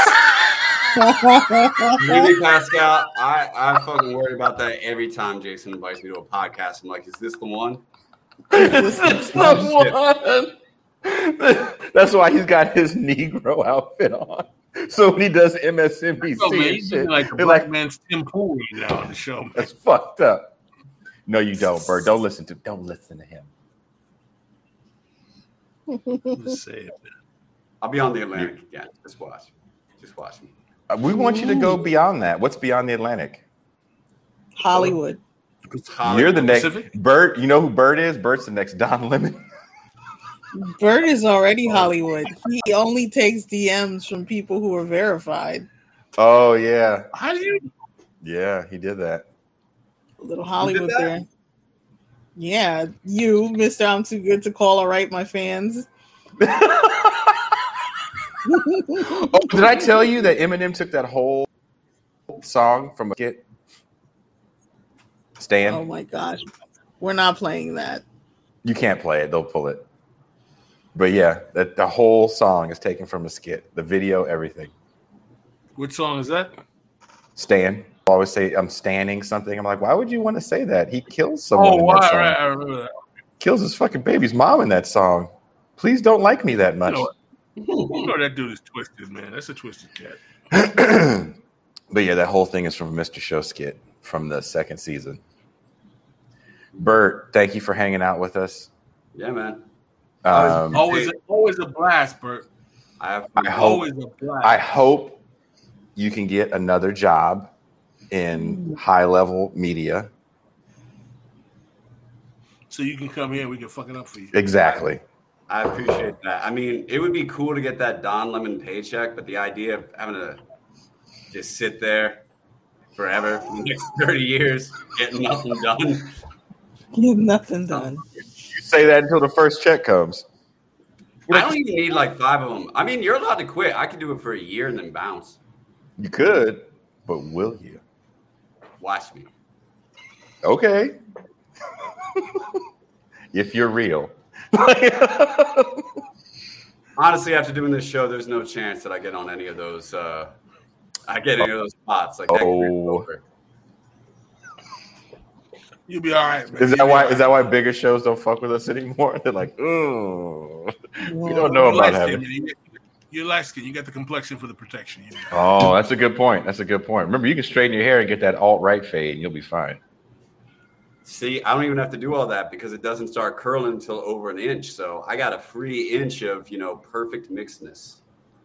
Maybe Pascal, I fucking worry about that every time Jason invites me to a podcast. I'm like, is this the one? Is this the one? That's why he's got his Negro outfit on. So when he does MSNBC, he's shit, like the black man's Tim Pool right now on the show. That's fucked up. No, you don't, Bert. Don't listen to him. Just say it. I'll be on the Atlantic again. Just watch me. We want you to go beyond that. What's beyond the Atlantic? Hollywood. You're the next Bert. You know who Bert is? Bert's the next Don Lemon. Bert is already Hollywood. He only takes DMs from people who are verified. Oh yeah. How do you? Yeah, he did that. A little Hollywood there. Yeah, you, Mr. I'm Too Good to Call or Write My Fans. Oh, did I tell you that Eminem took that whole song from a skit? Stan? Oh my gosh. We're not playing that. You can't play it. They'll pull it. But yeah, the whole song is taken from a skit. The video, everything. Which song is that? Stan. I always say I'm standing something. I'm like, why would you want to say that? He kills someone in that song. Right, I remember that. Kills his fucking baby's mom in that song. Please don't like me that much. You know that dude is twisted, man. That's a twisted cat. But yeah, that whole thing is from a Mr. Show skit from the second season. Bert, thank you for hanging out with us. Yeah, man. Always a blast, Bert. I hope you can get another job in high-level media. So you can come here and we can fuck it up for you. Exactly. I appreciate that. I mean, it would be cool to get that Don Lemon paycheck, but the idea of having to just sit there forever for the next 30 years, getting nothing done. Getting nothing done. You say that until the first check comes. I don't even need like 5 of them. I mean, you're allowed to quit. I could do it for a year and then bounce. You could, but will you? Watch me. Okay. If you're real. Honestly, after doing this show, there's no chance that I get on any of those. Any of those spots. Like that over. You'll be all right, man. Is that why bigger shows don't fuck with us anymore? They're like, oh, we don't know about having. You're light skin. You got the complexion for the protection. Oh, that's a good point. Remember, you can straighten your hair and get that alt-right fade, and you'll be fine. See, I don't even have to do all that because it doesn't start curling until over an inch. So I got a free inch of, perfect mixedness.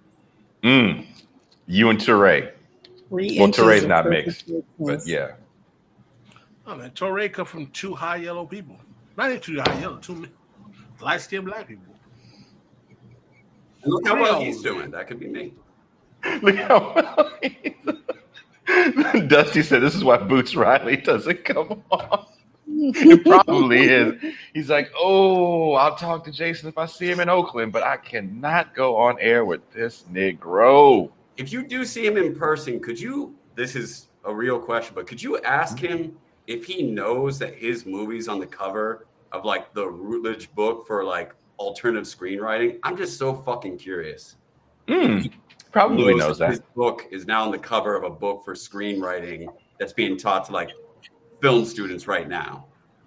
You and Touré. Well, Touré's not mixed, but yeah. Oh, man, Touré come from 2 high yellow people. Not even 2 high yellow, 2 light-skinned black people. And look how well he's doing. That could be me. Look how well he's doing. Dusty said, this is why Boots Riley doesn't come on. It probably is. He's like, I'll talk to Jason if I see him in Oakland, but I cannot go on air with this Negro. If you do see him in person, this is a real question, but could you ask him if he knows that his movie's on the cover of like the Routledge book for like alternative screenwriting? I'm just so fucking curious. Probably knows that. His book is now on the cover of a book for screenwriting that's being taught to like film students right now.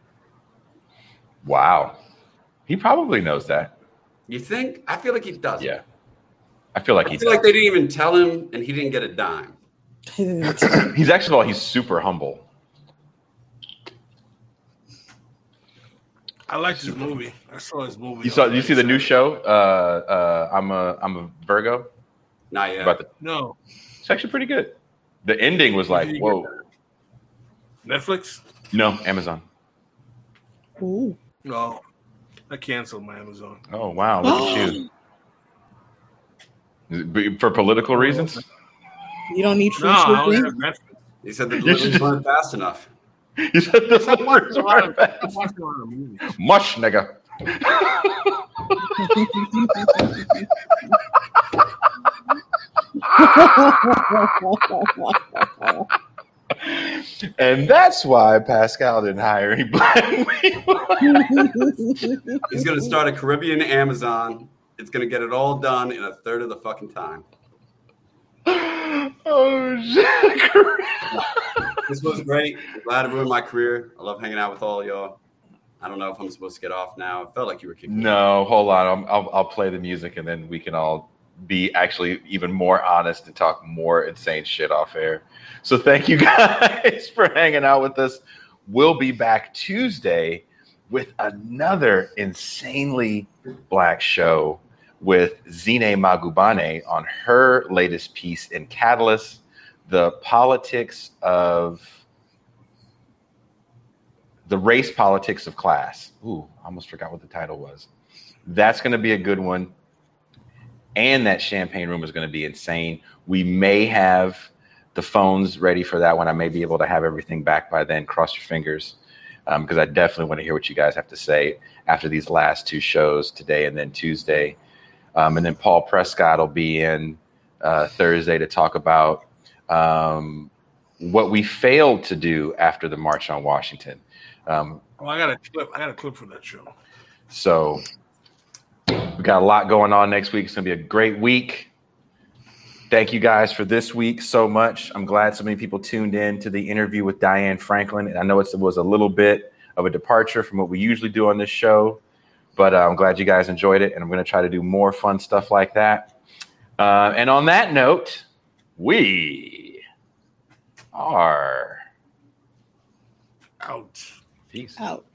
Wow. He probably knows that. You think? I feel like he doesn't. Yeah. I feel like they didn't even tell him and he didn't get a dime. He's super humble. I liked his movie. I saw his movie. You see the new show? I'm a Virgo. Not yet. No. It's actually pretty good. The ending was like, whoa. Netflix? No, Amazon. Ooh. No. I canceled my Amazon. Oh, wow. Look at you. Is it for political reasons? You don't need free I don't shipping? have Netflix. He said the deliveries weren't fast enough. You said the deliveries weren't fast. Mush, nigga. And that's why Pascal didn't hire any black people. He's going to start a Caribbean Amazon. It's going to get it all done in a third of the fucking time. Oh, shit. This was great. I'm glad it ruined my career. I love hanging out with all y'all. I don't know if I'm supposed to get off now. It felt like you were kicking me. No, hold on. I'll play the music and then we can all be actually even more honest and talk more insane shit off air. So thank you guys for hanging out with us. We'll be back Tuesday with another insanely black show with Zine Magubane on her latest piece in Catalyst, the race politics of class. Ooh, I almost forgot what the title was. That's going to be a good one. And that champagne room is going to be insane. We may have the phones ready for that one. I may be able to have everything back by then. Cross your fingers. Because I definitely want to hear what you guys have to say after these last 2 shows, today and then Tuesday. And then Paul Prescott will be in Thursday to talk about what we failed to do after the March on Washington. I got a clip from that show. So we got a lot going on next week. It's going to be a great week. Thank you guys for this week so much. I'm glad so many people tuned in to the interview with Diane Franklin. And I know it was a little bit of a departure from what we usually do on this show, But I'm glad you guys enjoyed it, and I'm going to try to do more fun stuff like that. And on that note, we are out. peace. Out.